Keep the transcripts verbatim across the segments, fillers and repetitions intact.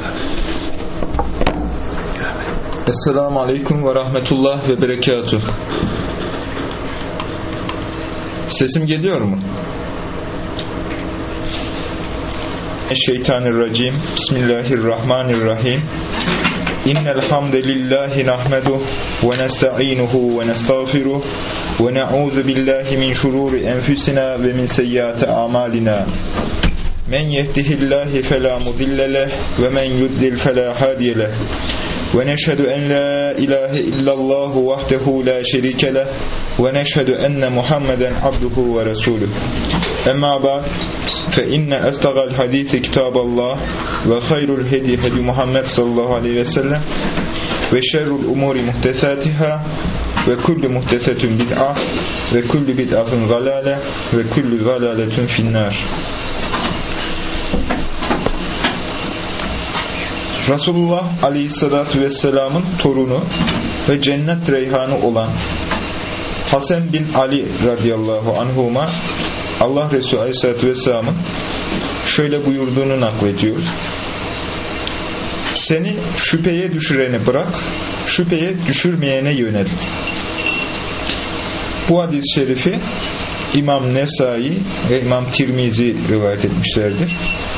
Esselamu Aleyküm ve Rahmetullah ve Berekatuh. Sesim geliyor mu? Şeytanirracim. Bismillahirrahmanirrahim. İnnel hamdelellahi nahmeduhu ve nestainuhu ve nestağfiruh ve na'ûzu billahi min şururi enfusina ve min seyyiati a'malina. Men yehdihillahu fela mudille leh ve men yudlil fela hadiye leh. Ve neşhedü en la ilahe illallah vahdehu la şerike leh ve neşhedü enne Muhammeden abduhu ve resuluh. Emma ba'd fe inne estağal hadisi kitaballah ve hayrul hedi hedi Muhammed sallallahu aleyhi ve sellem ve şerrul umuri muhtesatiha ve kullu muhtesetun bid'a ve kullu bid'atun zalale ve kullu zalaletun finnar. Resulullah Aleyhisselatü Vesselam'ın torunu ve cennet reyhanı olan Hasan bin Ali radıyallahu anhuma Allah Resulü Aleyhisselatü Vesselam'ın şöyle buyurduğunu naklediyor. Seni şüpheye düşüreni bırak, şüpheye düşürmeyene yönel. Bu hadis-i şerifi İmam Nesai ve İmam Tirmizi rivayet etmişlerdir.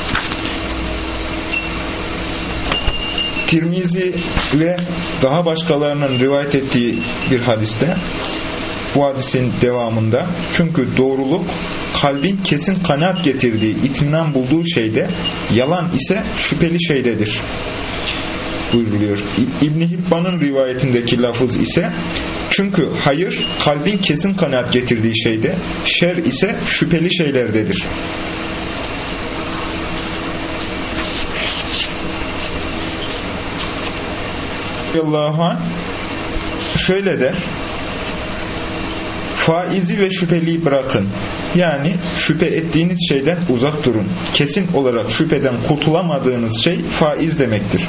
Tirmizi ve daha başkalarının rivayet ettiği bir hadiste, bu hadisin devamında, çünkü doğruluk kalbin kesin kanaat getirdiği, itminan bulduğu şeyde, yalan ise şüpheli şeydedir buyruluyor. İbn-i Hibban'ın rivayetindeki lafız ise, çünkü hayır kalbin kesin kanaat getirdiği şeyde, şer ise şüpheli şeylerdedir. Allahu anh şöyle der: faizi ve şüpheliyi bırakın. Yani şüphe ettiğiniz şeyden uzak durun. Kesin olarak şüpheden kurtulamadığınız şey faiz demektir.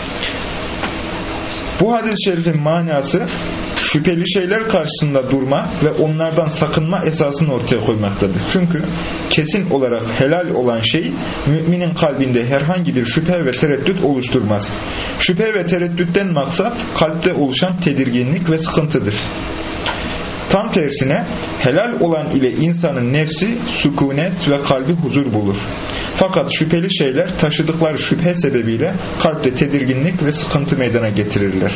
Bu hadis-i şerifin manası şüpheli şeyler karşısında durma ve onlardan sakınma esasını ortaya koymaktadır. Çünkü kesin olarak helal olan şey müminin kalbinde herhangi bir şüphe ve tereddüt oluşturmaz. Şüphe ve tereddütten maksat kalpte oluşan tedirginlik ve sıkıntıdır. Tam tersine helal olan ile insanın nefsi sükunet ve kalbi huzur bulur. Fakat şüpheli şeyler taşıdıkları şüphe sebebiyle kalpte tedirginlik ve sıkıntı meydana getirirler.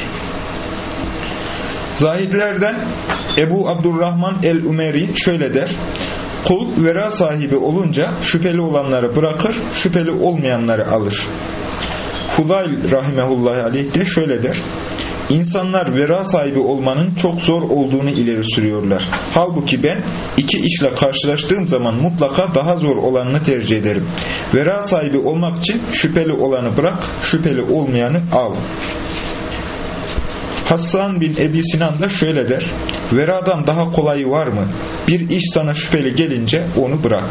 Zahidlerden Ebu Abdurrahman el-Umeri şöyle der: kul vera sahibi olunca şüpheli olanları bırakır, şüpheli olmayanları alır. Hudayl rahimehullahi aleyh de şöyle der: İnsanlar vera sahibi olmanın çok zor olduğunu ileri sürüyorlar. Halbuki ben iki işle karşılaştığım zaman mutlaka daha zor olanını tercih ederim. Vera sahibi olmak için şüpheli olanı bırak, şüpheli olmayanı al. Hassan bin Ebi Sinan da şöyle der: veradan daha kolayı var mı? Bir iş sana şüpheli gelince onu bırak.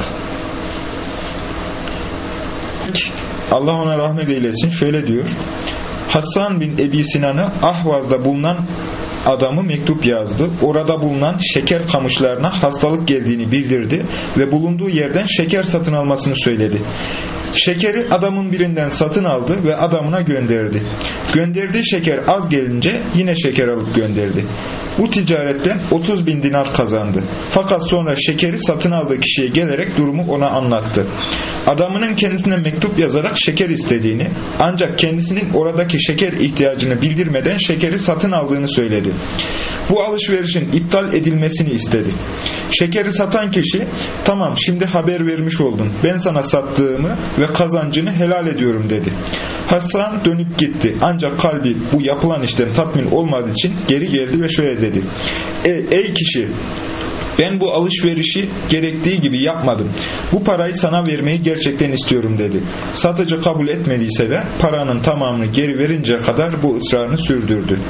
Allah ona rahmet eylesin şöyle diyor: Hassan bin Ebi Sinan'ı Ahvaz'da bulunan adamı mektup yazdı. Orada bulunan şeker kamışlarına hastalık geldiğini bildirdi ve bulunduğu yerden şeker satın almasını söyledi. Şekeri adamın birinden satın aldı ve adamına gönderdi. Gönderdiği şeker az gelince yine şeker alıp gönderdi. Bu ticaretten otuz bin dinar kazandı. Fakat sonra şekeri satın aldığı kişiye gelerek durumu ona anlattı. Adamının kendisine mektup yazarak şeker istediğini, ancak kendisinin oradaki şeker ihtiyacını bildirmeden şekeri satın aldığını söyledi. Bu alışverişin iptal edilmesini istedi. Şekeri satan kişi, tamam şimdi haber vermiş oldun, ben sana sattığımı ve kazancını helal ediyorum dedi. Hassan dönüp gitti, ancak kalbi bu yapılan işten tatmin olmadığı için geri geldi ve şöyle dedi: Ey, ey kişi, ben bu alışverişi gerektiği gibi yapmadım. Bu parayı sana vermeyi gerçekten istiyorum dedi. Satıcı kabul etmediyse de paranın tamamını geri verinceye kadar bu ısrarını sürdürdü.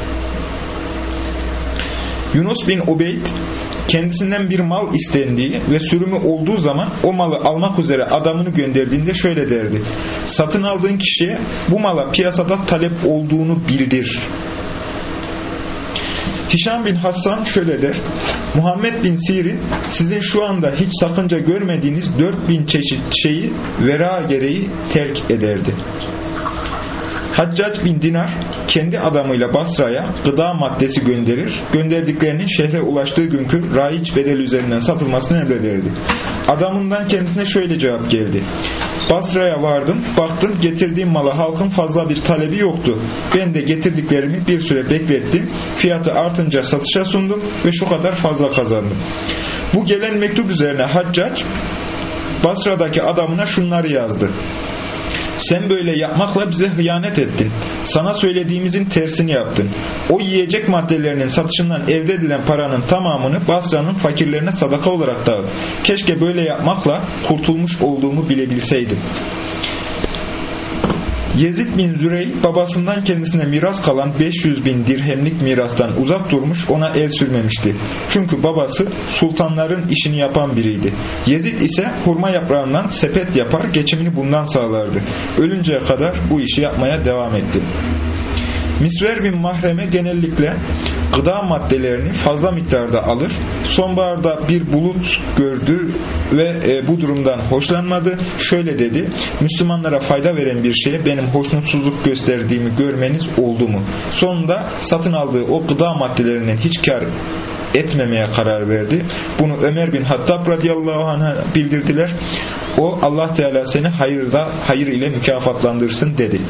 Yunus bin Ubeyd kendisinden bir mal istendiği ve sürümü olduğu zaman o malı almak üzere adamını gönderdiğinde şöyle derdi: satın aldığın kişiye bu mala piyasada talep olduğunu bildir. Hişam bin Hassan şöyle der: Muhammed bin Sirin sizin şu anda hiç sakınca görmediğiniz dört bin çeşit şeyi vera gereği terk ederdi. Haccac bin Dinar kendi adamıyla Basra'ya gıda maddesi gönderir. Gönderdiklerinin şehre ulaştığı günkü raiç bedeli üzerinden satılmasını emrederdi. Adamından kendisine şöyle cevap geldi. Basra'ya vardım, baktım getirdiğim mala halkın fazla bir talebi yoktu. Ben de getirdiklerimi bir süre beklettim. Fiyatı artınca satışa sundum ve şu kadar fazla kazandım. Bu gelen mektup üzerine Haccac Basra'daki adamına şunları yazdı. Sen böyle yapmakla bize hıyanet ettin. Sana söylediğimizin tersini yaptın. O yiyecek maddelerinin satışından elde edilen paranın tamamını Basra'nın fakirlerine sadaka olarak dağıt. Keşke böyle yapmakla kurtulmuş olduğumu bilebilseydim. Yezid bin Zürey babasından kendisine miras kalan beş yüz bin dirhemlik mirastan uzak durmuş, ona el sürmemişti. Çünkü babası sultanların işini yapan biriydi. Yezid ise hurma yaprağından sepet yapar, geçimini bundan sağlardı. Ölünceye kadar bu işi yapmaya devam etti. Misver bin Mahreme genellikle gıda maddelerini fazla miktarda alır. Sonbaharda bir bulut gördü ve e, bu durumdan hoşlanmadı. Şöyle dedi: Müslümanlara fayda veren bir şeye benim hoşnutsuzluk gösterdiğimi görmeniz oldu mu? Sonunda satın aldığı o gıda maddelerinden hiç kar etmemeye karar verdi. Bunu Ömer bin Hattab radıyallahu anh'a bildirdiler. O, Allah Teala seni hayırda hayır ile mükafatlandırsın dedi.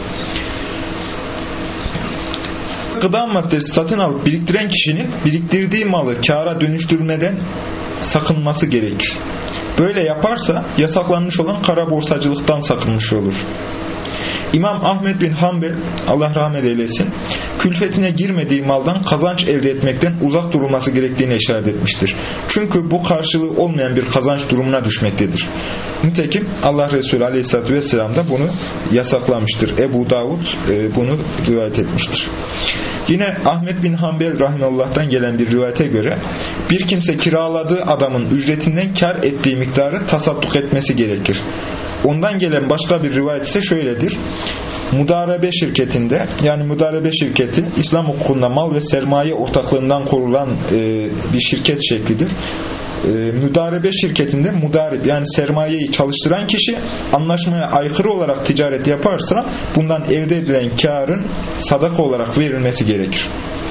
Gıda maddesi satın alıp biriktiren kişinin biriktirdiği malı kâra dönüştürmeden sakınması gerekir. Böyle yaparsa yasaklanmış olan kara borsacılıktan sakınmış olur. İmam Ahmed bin Hanbel, Allah rahmet eylesin, külfetine girmediği maldan kazanç elde etmekten uzak durulması gerektiğine işaret etmiştir. Çünkü bu karşılığı olmayan bir kazanç durumuna düşmektedir. Nitekim Allah Resulü Aleyhisselatü Vesselam da bunu yasaklamıştır. Ebu Davud e, bunu rivayet etmiştir. Yine Ahmed bin Hanbel rahimahullah'tan gelen bir rivayete göre bir kimse kiraladığı adamın ücretinden kar ettiği miktarı tasadduk etmesi gerekir. Ondan gelen başka bir rivayet ise şöyledir. Mudarebe şirketinde, yani mudarebe şirketi İslam hukukunda mal ve sermaye ortaklığından korulan e, bir şirket şeklidir. E, müdarebe şirketinde mudarip, yani sermayeyi çalıştıran kişi anlaşmaya aykırı olarak ticaret yaparsa bundan elde edilen karın sadaka olarak verilmesi gerekir.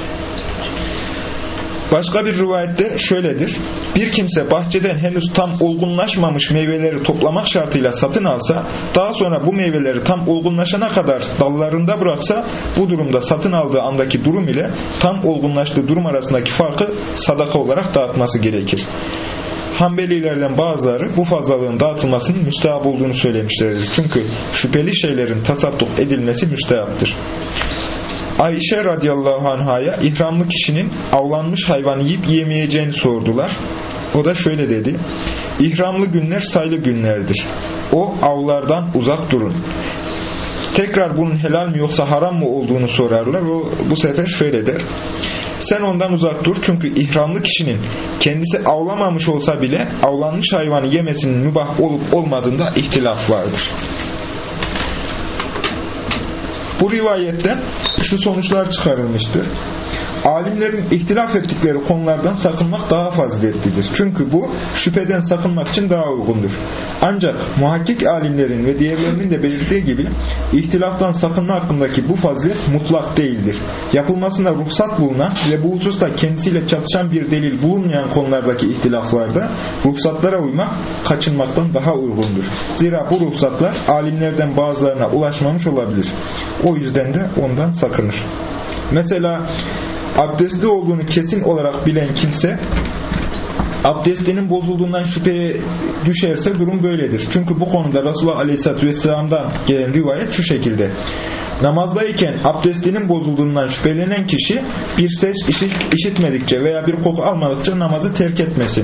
Başka bir rivayette şöyledir. Bir kimse bahçeden henüz tam olgunlaşmamış meyveleri toplamak şartıyla satın alsa, daha sonra bu meyveleri tam olgunlaşana kadar dallarında bıraksa, bu durumda satın aldığı andaki durum ile tam olgunlaştığı durum arasındaki farkı sadaka olarak dağıtması gerekir. Hanbelilerden bazıları bu fazlalığın dağıtılmasının müstehap olduğunu söylemişlerdir. Çünkü şüpheli şeylerin tasadduk edilmesi müstehaptır. Ayşe radıyallahu anhaya ihramlı kişinin avlanmış hayvanı yiyip yemeyeceğini sordular. O da şöyle dedi: İhramlı günler sayılı günlerdir. O avlardan uzak durun. Tekrar bunun helal mi yoksa haram mı olduğunu sorarlar. O bu sefer şöyle der: Sen ondan uzak dur, çünkü ihramlı kişinin kendisi avlamamış olsa bile avlanmış hayvanı yemesinin mübah olup olmadığında ihtilaf vardır. Bu rivayetten şu sonuçlar çıkarılmıştır. Alimlerin ihtilaf ettikleri konulardan sakınmak daha faziletlidir. Çünkü bu şüpheden sakınmak için daha uygundur. Ancak muhakkik alimlerin ve diğerlerinin de belirttiği gibi ihtilaftan sakınma hakkındaki bu fazilet mutlak değildir. Yapılmasında ruhsat bulunan ve bu hususta kendisiyle çatışan bir delil bulunmayan konulardaki ihtilaflarda ruhsatlara uymak kaçınmaktan daha uygundur. Zira bu ruhsatlar alimlerden bazılarına ulaşmamış olabilir. O yüzden de ondan sakınır. Mesela abdestli olduğunu kesin olarak bilen kimse abdestinin bozulduğundan şüpheye düşerse durum böyledir. Çünkü bu konuda Resulullah Aleyhisselatü Vesselam'dan gelen rivayet şu şekilde: Namazdayken abdestinin bozulduğundan şüphelenen kişi bir ses işitmedikçe veya bir koku almadıkça namazı terk etmesin.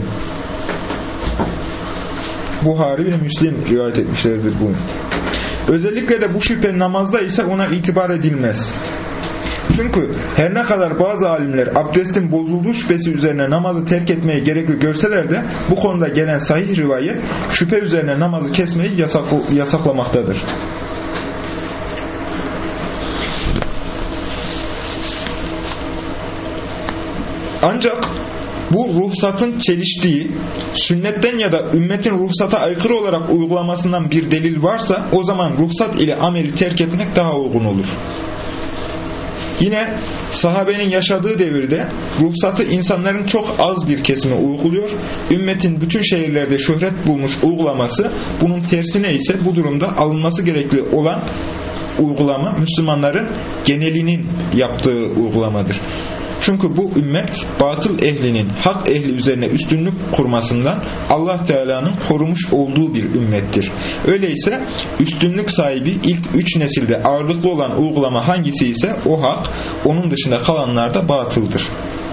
Buhari ve Müslim rivayet etmişlerdir bunu. Özellikle de bu şüphe namazda ise ona itibar edilmez. Çünkü her ne kadar bazı alimler abdestin bozulduğu şüphesi üzerine namazı terk etmeyi gerekli görseler de bu konuda gelen sahih rivayet şüphe üzerine namazı kesmeyi yasaklamaktadır. Ancak bu ruhsatın çeliştiği, sünnetten ya da ümmetin ruhsata aykırı olarak uygulamasından bir delil varsa o zaman ruhsat ile ameli terk etmek daha uygun olur. Yine sahabenin yaşadığı devirde ruhsatı insanların çok az bir kesime uyguluyor. Ümmetin bütün şehirlerde şöhret bulmuş uygulaması, bunun tersine ise bu durumda alınması gerekli olan uygulama Müslümanların genelinin yaptığı uygulamadır. Çünkü bu ümmet batıl ehlinin hak ehli üzerine üstünlük kurmasından Allah Teala'nın korumuş olduğu bir ümmettir. Öyleyse üstünlük sahibi ilk üç nesilde ağırlıklı olan uygulama hangisi ise o hak, onun dışında kalanlar da batıldır.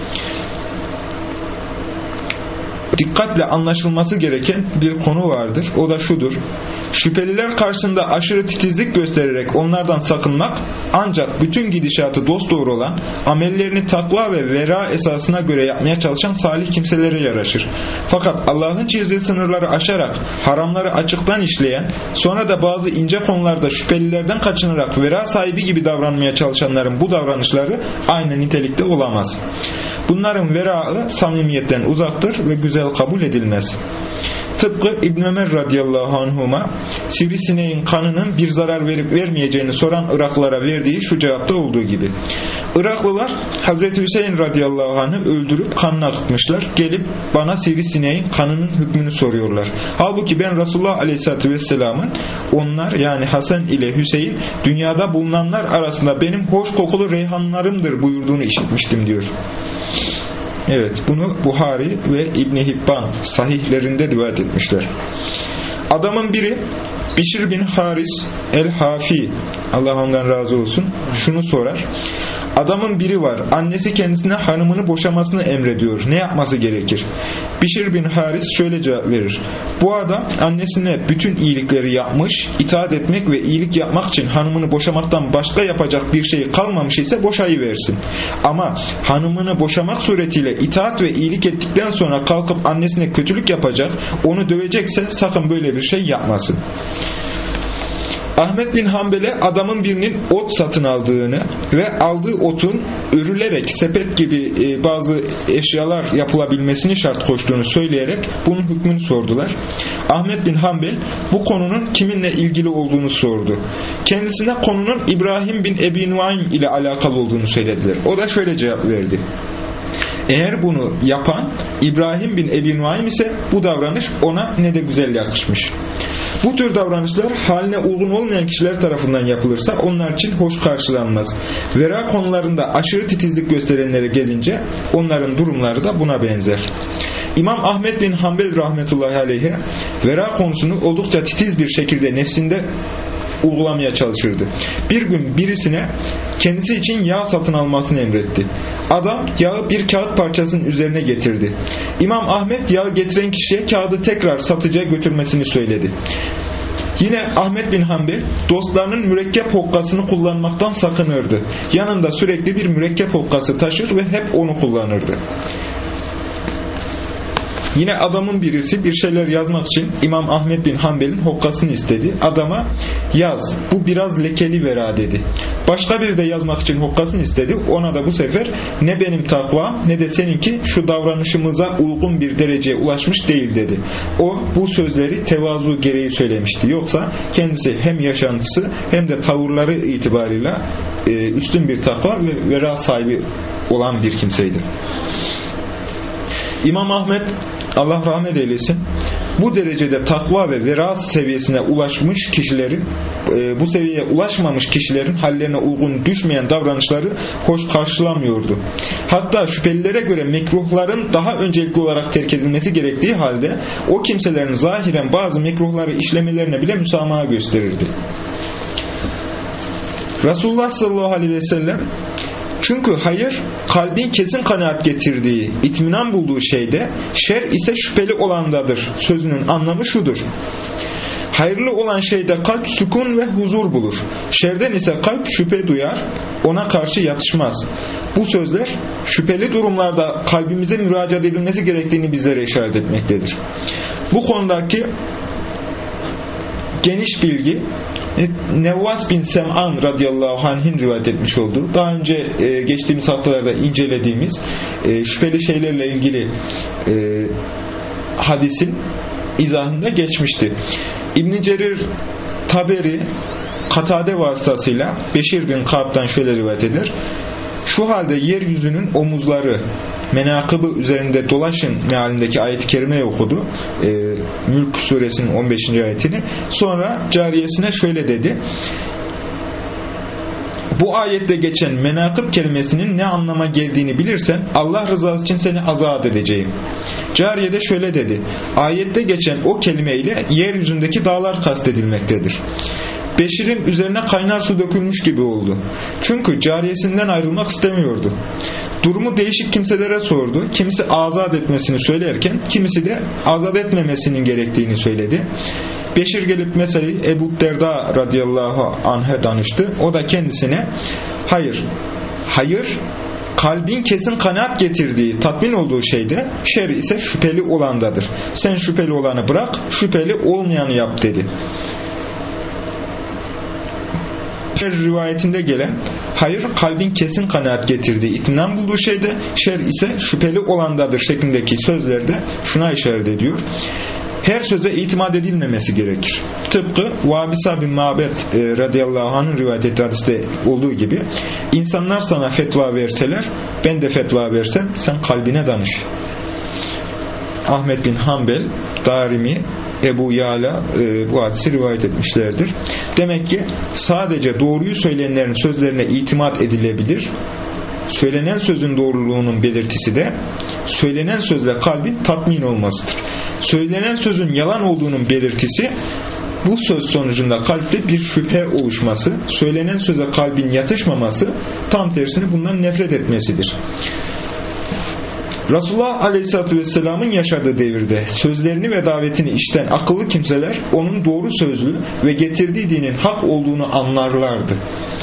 Dikkatle anlaşılması gereken bir konu vardır. O da şudur: şüpheliler karşısında aşırı titizlik göstererek onlardan sakınmak ancak bütün gidişatı dosdoğru olan, amellerini takva ve vera esasına göre yapmaya çalışan salih kimselere yaraşır. Fakat Allah'ın çizdiği sınırları aşarak haramları açıktan işleyen, sonra da bazı ince konularda şüphelilerden kaçınarak vera sahibi gibi davranmaya çalışanların bu davranışları aynı nitelikte olamaz. Bunların veraı samimiyetten uzaktır ve güzel kabul edilmez. Tıpkı İbn Ömer radıyallahu anhuma sivrisineğin kanının bir zarar verip vermeyeceğini soran Iraklılara verdiği şu cevapta olduğu gibi. Iraklılar Hazreti Hüseyin radıyallahu anh'ı öldürüp kanını akıtmışlar. Gelip bana sivrisineğin kanının hükmünü soruyorlar. Halbuki ben Resulullah aleyhissalatü vesselamın onlar yani Hasan ile Hüseyin dünyada bulunanlar arasında benim hoş kokulu reyhanlarımdır buyurduğunu işitmiştim diyor. Evet, bunu Buhari ve İbn Hibban sahihlerinde rivayet etmişler. Adamın biri Bişir bin Haris el-Hafi, Allah ondan razı olsun, şunu sorar: adamın biri var, annesi kendisine hanımını boşamasını emrediyor, ne yapması gerekir? Bişir bin Haris şöyle cevap verir: bu adam annesine bütün iyilikleri yapmış, itaat etmek ve iyilik yapmak için hanımını boşamaktan başka yapacak bir şey kalmamış ise boşayıversin. Ama hanımını boşamak suretiyle itaat ve iyilik ettikten sonra kalkıp annesine kötülük yapacak, onu dövecekse sakın böyle bir şey yapmasın. Ahmet bin Hanbel'e adamın birinin ot satın aldığını ve aldığı otun örülerek sepet gibi bazı eşyalar yapılabilmesini şart koştuğunu söyleyerek bunun hükmünü sordular. Ahmet bin Hanbel bu konunun kiminle ilgili olduğunu sordu. Kendisine konunun İbrahim bin Ebi Nuaym ile alakalı olduğunu söylediler. O da şöyle cevap verdi: eğer bunu yapan İbrahim bin Ebi Nuaym ise bu davranış ona ne de güzel yakışmış. Bu tür davranışlar haline uygun olmayan kişiler tarafından yapılırsa onlar için hoş karşılanmaz. Vera konularında aşırı titizlik gösterenlere gelince onların durumları da buna benzer. İmam Ahmet bin Hanbel rahmetullahi aleyhe vera konusunu oldukça titiz bir şekilde nefsinde uygulamaya çalışırdı. Bir gün birisine kendisi için yağ satın almasını emretti. Adam yağı bir kağıt parçasının üzerine getirdi. İmam Ahmet yağı getiren kişiye kağıdı tekrar satıcıya götürmesini söyledi. Yine Ahmet bin Hanbel dostlarının mürekkep hokkasını kullanmaktan sakınırdı. Yanında sürekli bir mürekkep hokkası taşır ve hep onu kullanırdı. Yine adamın birisi bir şeyler yazmak için İmam Ahmet bin Hanbel'in hokkasını istedi. Adama yaz, bu biraz lekeli vera dedi. Başka biri de yazmak için hokkasını istedi. Ona da bu sefer ne benim takvam ne de seninki şu davranışımıza uygun bir dereceye ulaşmış değil dedi. O bu sözleri tevazu gereği söylemişti. Yoksa kendisi hem yaşantısı hem de tavırları itibarıyla e, üstün bir takva ve vera sahibi olan bir kimseydi. İmam Ahmet, Allah rahmet eylesin, bu derecede takva ve vera seviyesine ulaşmış kişilerin, bu seviyeye ulaşmamış kişilerin hallerine uygun düşmeyen davranışları hoş karşılamıyordu. Hatta şüphelilere göre mekruhların daha öncelikli olarak terk edilmesi gerektiği halde o kimselerin zahiren bazı mekruhları işlemelerine bile müsamaha gösterirdi. Resulullah sallallahu aleyhi ve sellem, çünkü hayır kalbin kesin kanaat getirdiği, itminan bulduğu şeyde, şer ise şüpheli olandadır sözünün anlamı şudur: hayırlı olan şeyde kalp sükun ve huzur bulur. Şerden ise kalp şüphe duyar, ona karşı yatışmaz. Bu sözler şüpheli durumlarda kalbimize müracaat edilmesi gerektiğini bizlere işaret etmektedir. Bu konudaki geniş bilgi Nevvas bin Sem'an radıyallahu anh'in rivayet etmiş olduğu, daha önce e, geçtiğimiz haftalarda incelediğimiz e, şüpheli şeylerle ilgili e, hadisin izahında geçmişti. İbn Cerir Taberi Katade vasıtasıyla Beşir bin Ka'b'dan şöyle rivayet eder. Şu halde yeryüzünün omuzları menakıbı üzerinde dolaşın mealindeki ayet-i kerimeyi okudu. E, Mülk suresinin on beşinci ayetini. Sonra cariyesine şöyle dedi. Bu ayette geçen menakıb kelimesinin ne anlama geldiğini bilirsen Allah rızası için seni azat edeceğim. Cariye de şöyle dedi. Ayette geçen o kelime ile yeryüzündeki dağlar kastedilmektedir. Beşir'in üzerine kaynar su dökülmüş gibi oldu. Çünkü cariyesinden ayrılmak istemiyordu. Durumu değişik kimselere sordu. Kimisi azat etmesini söylerken kimisi de azat etmemesinin gerektiğini söyledi. Beşir gelip meseleyi Ebu Derda radıyallahu anh'a danıştı. O da kendisine hayır, hayır kalbin kesin kanaat getirdiği, tatmin olduğu şeyde, şer ise şüpheli olandadır. Sen şüpheli olanı bırak, şüpheli olmayanı yap dedi. Rivayetinde gelen hayır kalbin kesin kanaat getirdiği, itminan bulduğu şeyde, şer ise şüpheli olandadır şeklindeki sözlerde şuna işaret ediyor. Her söze itimat edilmemesi gerekir. Tıpkı Vabisa bin Ma'bed e, radıyallahu anh'ın rivayet ettiği hadiste olduğu gibi insanlar sana fetva verseler, ben de fetva versem sen kalbine danış. Ahmet bin Hanbel, Darimi, Ebu Yala e, bu hadisi rivayet etmişlerdir. Demek ki sadece doğruyu söyleyenlerin sözlerine itimat edilebilir. Söylenen sözün doğruluğunun belirtisi de söylenen sözle kalbin tatmin olmasıdır. Söylenen sözün yalan olduğunun belirtisi bu söz sonucunda kalpte bir şüphe oluşması, söylenen söze kalbin yatışmaması, tam tersine bundan nefret etmesidir. Resulullah Aleyhisselatü Vesselam'ın yaşadığı devirde sözlerini ve davetini işten akıllı kimseler onun doğru sözlü ve getirdiği dinin hak olduğunu anlarlardı.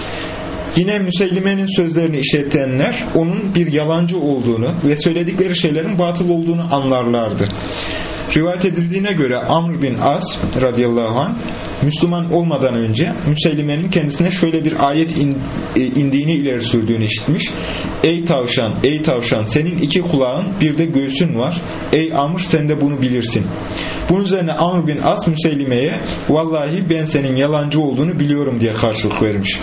Yine Müseylime'nin sözlerini işletenler onun bir yalancı olduğunu ve söyledikleri şeylerin batıl olduğunu anlarlardı. Rivayet edildiğine göre Amr bin As radıyallahu anh Müslüman olmadan önce Müseylime'nin kendisine şöyle bir ayet indiğini ileri sürdüğünü işitmiş. Ey tavşan, ey tavşan senin iki kulağın bir de göğsün var. Ey Amr sen de bunu bilirsin. Bunun üzerine Amr bin As Müseylime'ye vallahi ben senin yalancı olduğunu biliyorum diye karşılık vermiş.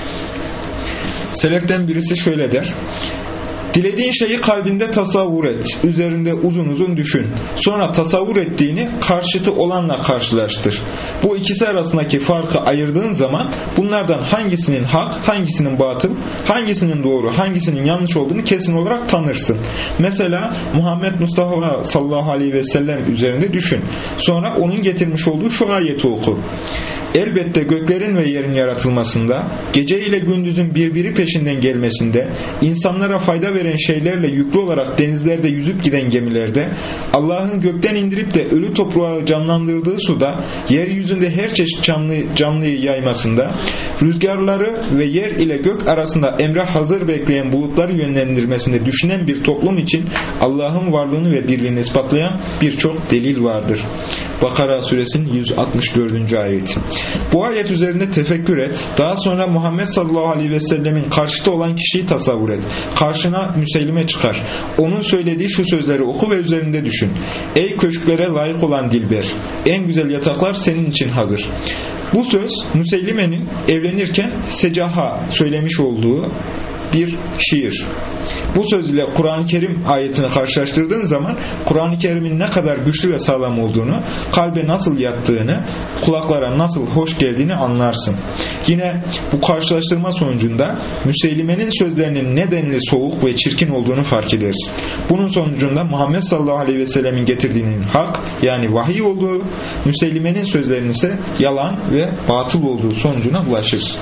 Seleften birisi şöyle der. Dilediğin şeyi kalbinde tasavvur et. Üzerinde uzun uzun düşün. Sonra tasavvur ettiğini karşıtı olanla karşılaştır. Bu ikisi arasındaki farkı ayırdığın zaman bunlardan hangisinin hak, hangisinin batıl, hangisinin doğru, hangisinin yanlış olduğunu kesin olarak tanırsın. Mesela Muhammed Mustafa sallallahu aleyhi ve sellem üzerinde düşün. Sonra onun getirmiş olduğu şu ayeti oku. Elbette göklerin ve yerin yaratılmasında, gece ile gündüzün birbiri peşinden gelmesinde, insanlara fayda veren şeylerle yüklü olarak denizlerde yüzüp giden gemilerde, Allah'ın gökten indirip de ölü toprağı canlandırdığı suda, yeryüzünde her çeşit canlı, canlıyı yaymasında, rüzgarları ve yer ile gök arasında emre hazır bekleyen bulutları yönlendirmesinde düşünen bir toplum için Allah'ın varlığını ve birliğini ispatlayan birçok delil vardır. Bakara suresinin yüz altmış dördüncü ayeti. Bu ayet üzerinde tefekkür et. Daha sonra Muhammed sallallahu aleyhi ve sellemin karşıtı olan kişiyi tasavvur et. Karşına Müseylime çıkar. Onun söylediği şu sözleri oku ve üzerinde düşün. Ey köşklere layık olan dilber! En güzel yataklar senin için hazır. Bu söz Müseylime'nin evlenirken secaha söylemiş olduğu bir şiir. Bu söz ile Kur'an-ı Kerim ayetini karşılaştırdığın zaman Kur'an-ı Kerim'in ne kadar güçlü ve sağlam olduğunu, kalbe nasıl yattığını, kulaklara nasıl hoş geldiğini anlarsın. Yine bu karşılaştırma sonucunda Müseylime'nin sözlerinin nedenli soğuk ve çirkin olduğunu fark edersin. Bunun sonucunda Muhammed sallallahu aleyhi ve sellemin getirdiğinin hak, yani vahiy olduğu, Müseylime'nin sözlerinin ise yalan ve batıl olduğu sonucuna ulaşırsın.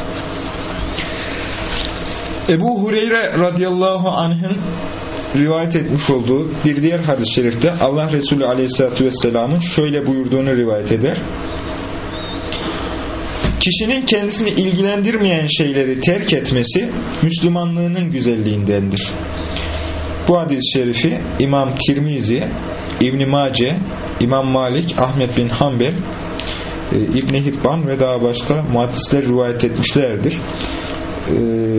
Ebu Hureyre radıyallahu anh'ın rivayet etmiş olduğu bir diğer hadis-i şerifte Allah Resulü aleyhissalatü vesselamın şöyle buyurduğunu rivayet eder. Kişinin kendisini ilgilendirmeyen şeyleri terk etmesi Müslümanlığının güzelliğindendir. Bu hadis-i şerifi İmam Tirmizi, İbn Mace, İmam Malik, Ahmet bin Hanbel, İbn Hibban ve daha başka muhaddisler rivayet etmişlerdir. Ee,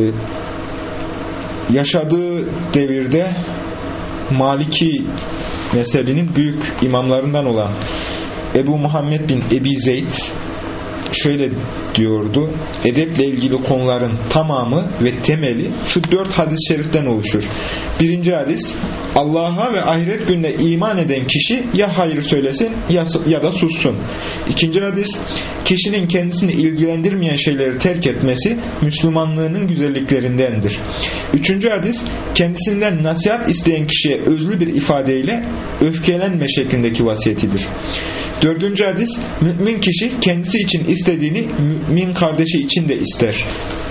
yaşadığı devirde Maliki mezhebinin büyük imamlarından olan Ebu Muhammed bin Ebi Zeyd şöyle diyordu: edeple ilgili konuların tamamı ve temeli şu dört hadis-i şeriften oluşur. Birinci hadis: Allah'a ve ahiret gününe iman eden kişi ya hayır söylesin ya, ya da sussun. İkinci hadis: kişinin kendisini ilgilendirmeyen şeyleri terk etmesi Müslümanlığının güzelliklerindendir. Üçüncü hadis: kendisinden nasihat isteyen kişiye özlü bir ifadeyle öfkelenme şeklindeki vasiyetidir. Dördüncü hadis: mümin kişi kendisi için istediğini mümin kardeşi için de ister.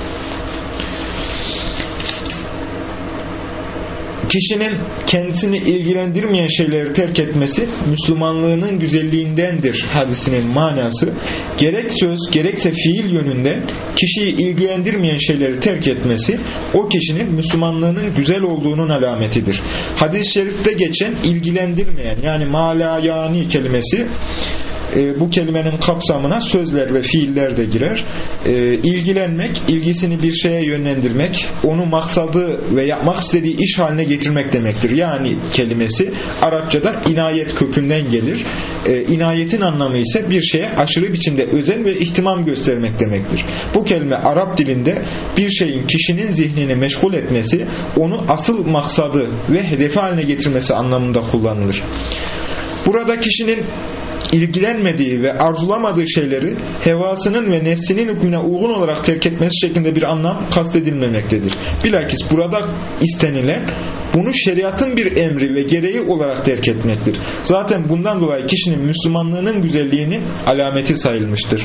Kişinin kendisini ilgilendirmeyen şeyleri terk etmesi Müslümanlığının güzelliğindendir hadisinin manası. Gerek söz gerekse fiil yönünde kişiyi ilgilendirmeyen şeyleri terk etmesi o kişinin Müslümanlığının güzel olduğunun alametidir. Hadis-i şerifte geçen ilgilendirmeyen, yani malayani kelimesi, E, bu kelimenin kapsamına sözler ve fiiller de girer. E, ilgilenmek, ilgisini bir şeye yönlendirmek, onu maksadı ve yapmak istediği iş haline getirmek demektir. Yani kelimesi Arapçada inayet kökünden gelir. E, inayetin anlamı ise bir şeye aşırı biçimde özen ve ihtimam göstermek demektir. Bu kelime Arap dilinde bir şeyin kişinin zihnini meşgul etmesi, onu asıl maksadı ve hedefi haline getirmesi anlamında kullanılır. Burada kişinin ilgilenmediği ve arzulamadığı şeyleri hevasının ve nefsinin hükmüne uygun olarak terk etmesi şeklinde bir anlam kastedilmemektedir. Bilakis burada istenilen bunu şeriatın bir emri ve gereği olarak terk etmektir. Zaten bundan dolayı kişinin Müslümanlığının güzelliğinin alameti sayılmıştır.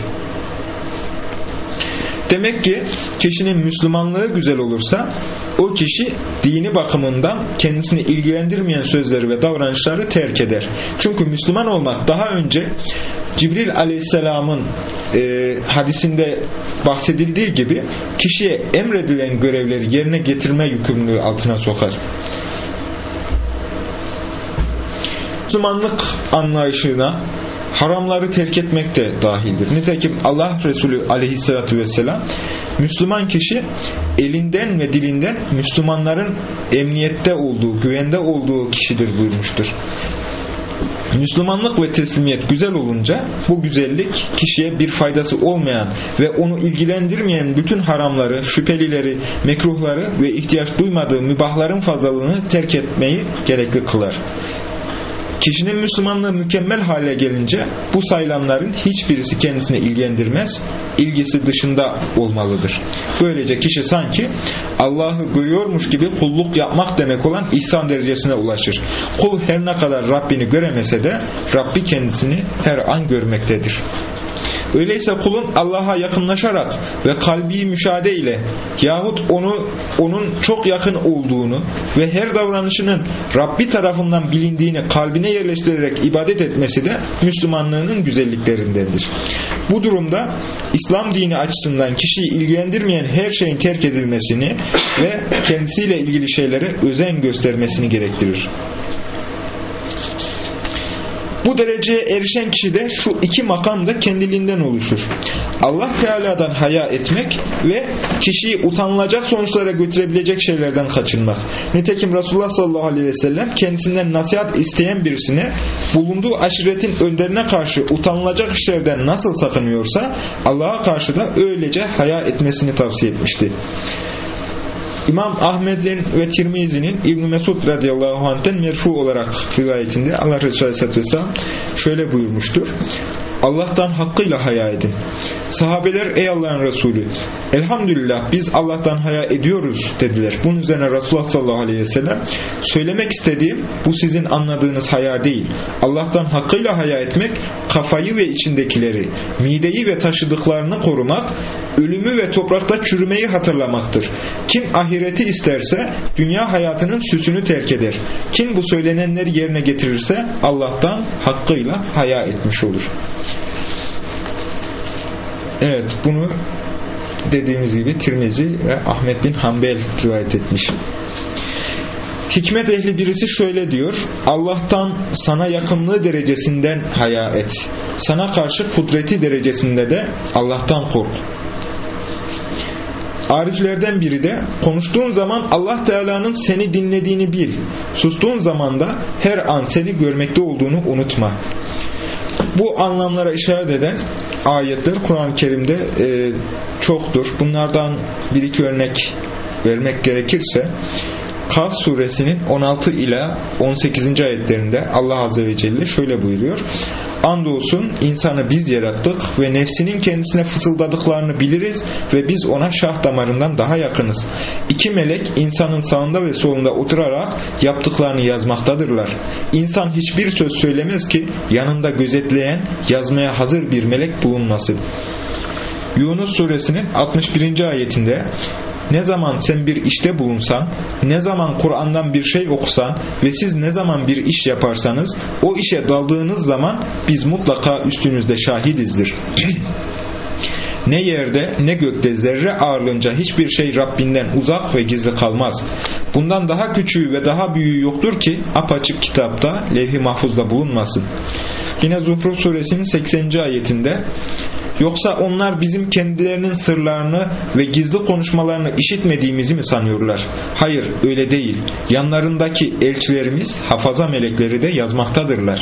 Demek ki kişinin Müslümanlığı güzel olursa o kişi dini bakımından kendisini ilgilendirmeyen sözleri ve davranışları terk eder. Çünkü Müslüman olmak daha önce Cibril Aleyhisselam'ın e, hadisinde bahsedildiği gibi kişiye emredilen görevleri yerine getirme yükümlülüğü altına sokar. Müslümanlık anlayışına haramları terk etmek de dahildir. Nitekim Allah Resulü Aleyhisselatü Vesselam, Müslüman kişi elinden ve dilinden Müslümanların emniyette olduğu, güvende olduğu kişidir buyurmuştur. Müslümanlık ve teslimiyet güzel olunca bu güzellik kişiye bir faydası olmayan ve onu ilgilendirmeyen bütün haramları, şüphelileri, mekruhları ve ihtiyaç duymadığı mübahların fazlalığını terk etmeyi gerekli kılar. Kişinin Müslümanlığı mükemmel hale gelince bu sayılanların hiçbirisi kendisini ilgilendirmez, ilgisi dışında olmalıdır. Böylece kişi sanki Allah'ı görüyormuş gibi kulluk yapmak demek olan ihsan derecesine ulaşır. Kul her ne kadar Rabbini göremese de Rabbi kendisini her an görmektedir. Öyleyse kulun Allah'a yakınlaşarak ve kalbi müşahede ile yahut onu onun çok yakın olduğunu ve her davranışının Rabbi tarafından bilindiğini kalbine yerleştirerek ibadet etmesi de Müslümanlığının güzelliklerindendir. Bu durumda İslam dini açısından kişiyi ilgilendirmeyen her şeyin terk edilmesini ve kendisiyle ilgili şeylere özen göstermesini gerektirir. Bu dereceye erişen kişi de şu iki makam da kendiliğinden oluşur. Allah Teala'dan haya etmek ve kişiyi utanılacak sonuçlara götürebilecek şeylerden kaçınmak. Nitekim Resulullah sallallahu aleyhi ve sellem kendisinden nasihat isteyen birisine bulunduğu aşiretin önderine karşı utanılacak işlerden nasıl sakınıyorsa Allah'a karşı da öylece haya etmesini tavsiye etmişti. İmam Ahmed'in ve Tirmizi'nin İbn Mesud radıyallahu anh'ten merfu olarak rivayetinde Allah Resulü aleyhisselatü vesselam şöyle buyurmuştur: Allah'tan hakkıyla haya edin. Sahabeler ey Allah'ın Resulü, elhamdülillah biz Allah'tan haya ediyoruz dediler. Bunun üzerine Resulullah sallallahu aleyhi ve sellem söylemek istediğim bu sizin anladığınız haya değil. Allah'tan hakkıyla haya etmek kafayı ve içindekileri, mideyi ve taşıdıklarını korumak, ölümü ve toprakta çürümeyi hatırlamaktır. Kim ahireti isterse dünya hayatının süsünü terk eder. Kim bu söylenenleri yerine getirirse Allah'tan hakkıyla haya etmiş olur. Evet, bunu dediğimiz gibi Tirmizi ve Ahmed bin Hanbel rivayet etmiş. Hikmet ehli birisi şöyle diyor: Allah'tan sana yakınlığı derecesinden haya et. Sana karşı kudreti derecesinde de Allah'tan kork. Ariflerden biri de konuştuğun zaman Allah Teala'nın seni dinlediğini bil. Sustuğun zaman da her an seni görmekte olduğunu unutma. Bu anlamlara işaret eden ayetler Kur'an-ı Kerim'de e, çoktur. Bunlardan bir iki örnek vermek gerekirse Kaf suresinin on altı ila on sekizinci ayetlerinde Allah Azze ve Celle şöyle buyuruyor: Andolsun insanı biz yarattık ve nefsinin kendisine fısıldadıklarını biliriz ve biz ona şah damarından daha yakınız. İki melek insanın sağında ve solunda oturarak yaptıklarını yazmaktadırlar. İnsan hiçbir söz söylemez ki yanında gözetleyen, yazmaya hazır bir melek bulunmasın. Yunus suresinin altmış birinci ayetinde ne zaman sen bir işte bulunsan, ne zaman Kur'an'dan bir şey okusan ve siz ne zaman bir iş yaparsanız o işe daldığınız zaman biz mutlaka üstünüzde şahidizdir. Ne yerde ne gökte zerre ağırlığınca hiçbir şey Rabbinden uzak ve gizli kalmaz. Bundan daha küçüğü ve daha büyüğü yoktur ki apaçık kitapta levh-i mahfuzda bulunmasın. Yine Zuhruf suresinin sekseninci ayetinde yoksa onlar bizim kendilerinin sırlarını ve gizli konuşmalarını işitmediğimizi mi sanıyorlar? Hayır, öyle değil. Yanlarındaki elçilerimiz, hafaza melekleri de yazmaktadırlar.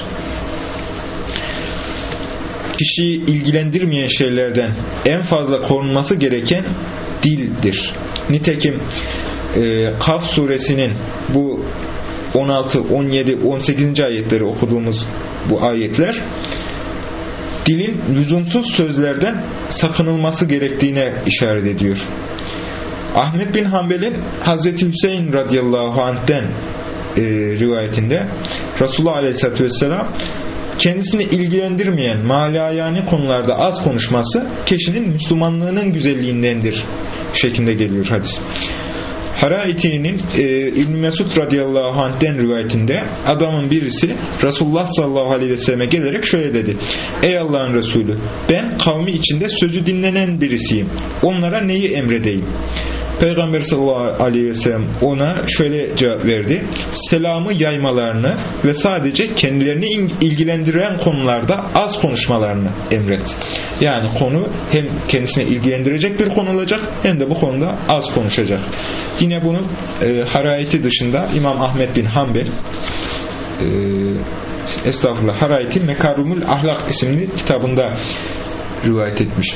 Kişiyi ilgilendirmeyen şeylerden en fazla korunması gereken dildir. Nitekim e, Kaf suresinin bu on altı, on yedi, on sekizinci ayetleri okuduğumuz bu ayetler dilin lüzumsuz sözlerden sakınılması gerektiğine işaret ediyor. Ahmet bin Hanbel'in Hazreti Hüseyin radıyallahu anh'ten e, rivayetinde Resulullah aleyhissalatü vesselam kendisini ilgilendirmeyen malayani konularda az konuşması kişinin Müslümanlığının güzelliğindendir şeklinde geliyor hadis. Haraiti'nin e, İbn Mesud radıyallahu anh'ten rivayetinde adamın birisi Resulullah sallallahu aleyhi ve selleme gelerek şöyle dedi: Ey Allah'ın Resulü, ben kavmi içinde sözü dinlenen birisiyim. Onlara neyi emredeyim? Peygamber sallallahu aleyhi ve sellem ona şöyle cevap verdi: selamı yaymalarını ve sadece kendilerini ilgilendiren konularda az konuşmalarını emret. Yani konu hem kendisine ilgilendirecek bir konu olacak hem de bu konuda az konuşacak. Yine bunu e, Haraiti dışında İmam Ahmed bin Hanbel e, estağfurullah Haraiti Mekarumul Ahlak isimli kitabında rivayet etmiş.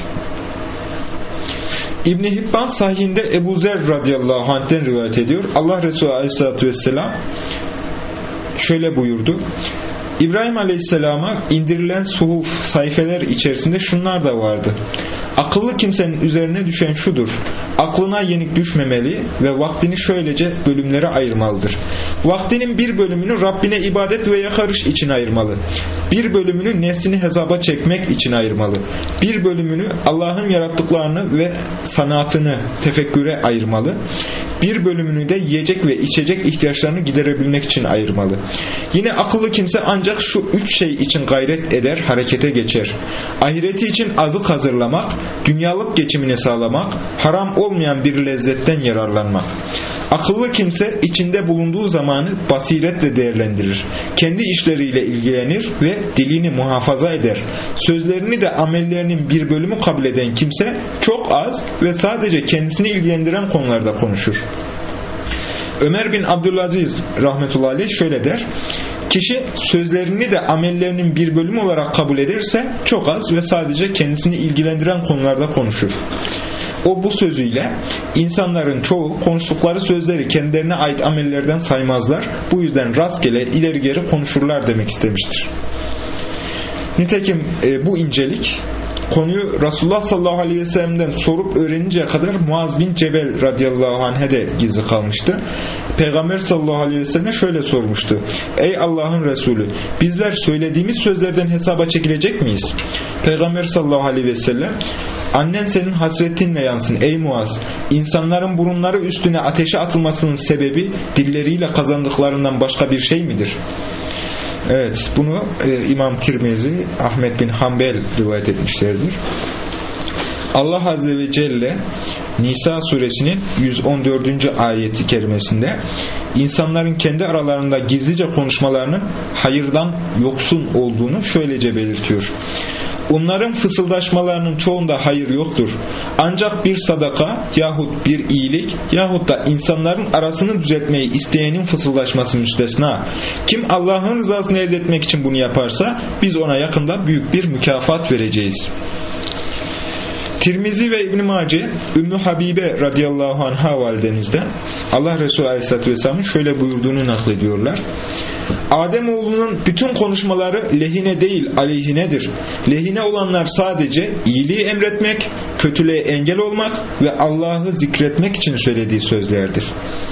İbn-i Hibban sahihinde Ebu Zer radıyallahu anh'ten rivayet ediyor. Allah Resulü aleyhissalatü vesselam şöyle buyurdu: İbrahim aleyhisselama indirilen suhuf sayfeler içerisinde şunlar da vardı. Akıllı kimsenin üzerine düşen şudur: aklına yenik düşmemeli ve vaktini şöylece bölümlere ayırmalıdır. Vaktinin bir bölümünü Rabbine ibadet ve yakarış için ayırmalı. Bir bölümünü nefsini hesaba çekmek için ayırmalı. Bir bölümünü Allah'ın yarattıklarını ve sanatını tefekküre ayırmalı. Bir bölümünü de yiyecek ve içecek ihtiyaçlarını giderebilmek için ayırmalı. Yine akıllı kimse ancak şu üç şey için gayret eder, harekete geçer: ahireti için azık hazırlamak, dünyalık geçimini sağlamak, haram olmayan bir lezzetten yararlanmak. Akıllı kimse içinde bulunduğu zamanı basiretle değerlendirir. Kendi işleriyle ilgilenir ve dilini muhafaza eder. Sözlerini de amellerinin bir bölümü kabul eden kimse çok az ve sadece kendisini ilgilendiren konularda konuşur. Ömer bin Abdülaziz rahmetullahi aleyh şöyle der: kişi sözlerini de amellerinin bir bölümü olarak kabul ederse çok az ve sadece kendisini ilgilendiren konularda konuşur. O bu sözüyle insanların çoğu konuştukları sözleri kendilerine ait amellerden saymazlar. Bu yüzden rastgele ileri geri konuşurlar demek istemiştir. Nitekim e, bu incelik konuyu Resulullah sallallahu aleyhi ve sellem'den sorup öğreninceye kadar Muaz bin Cebel radıyallahu anh'e de gizli kalmıştı. Peygamber sallallahu aleyhi ve sellem şöyle sormuştu: Ey Allah'ın Resulü, bizler söylediğimiz sözlerden hesaba çekilecek miyiz? Peygamber sallallahu aleyhi ve sellem: annen senin hasretinle yansın ey Muaz. İnsanların burunları üstüne ateşe atılmasının sebebi dilleriyle kazandıklarından başka bir şey midir? Evet, bunu e, İmam Tirmizi, Ahmed bin Hanbel rivayet etmişlerdir. Allah Azze ve Celle Nisa suresinin yüz on dördüncü ayeti kerimesinde insanların kendi aralarında gizlice konuşmalarının hayırdan yoksun olduğunu şöylece belirtiyor: Onların fısıldaşmalarının çoğunda hayır yoktur. Ancak bir sadaka yahut bir iyilik yahut da insanların arasını düzeltmeyi isteyenin fısıldaşması müstesna. Kim Allah'ın rızasını elde etmek için bunu yaparsa biz ona yakında büyük bir mükafat vereceğiz. Tirmizi ve İbn-i Mace, Ümmü Habibe radıyallahu anha validemizden Allah Resulü aleyhissalatü vesselamın şöyle buyurduğunu naklediyorlar. Ademoğlunun bütün konuşmaları lehine değil aleyhinedir. Lehine olanlar sadece iyiliği emretmek, kötülüğe engel olmak ve Allah'ı zikretmek için söylediği sözlerdir.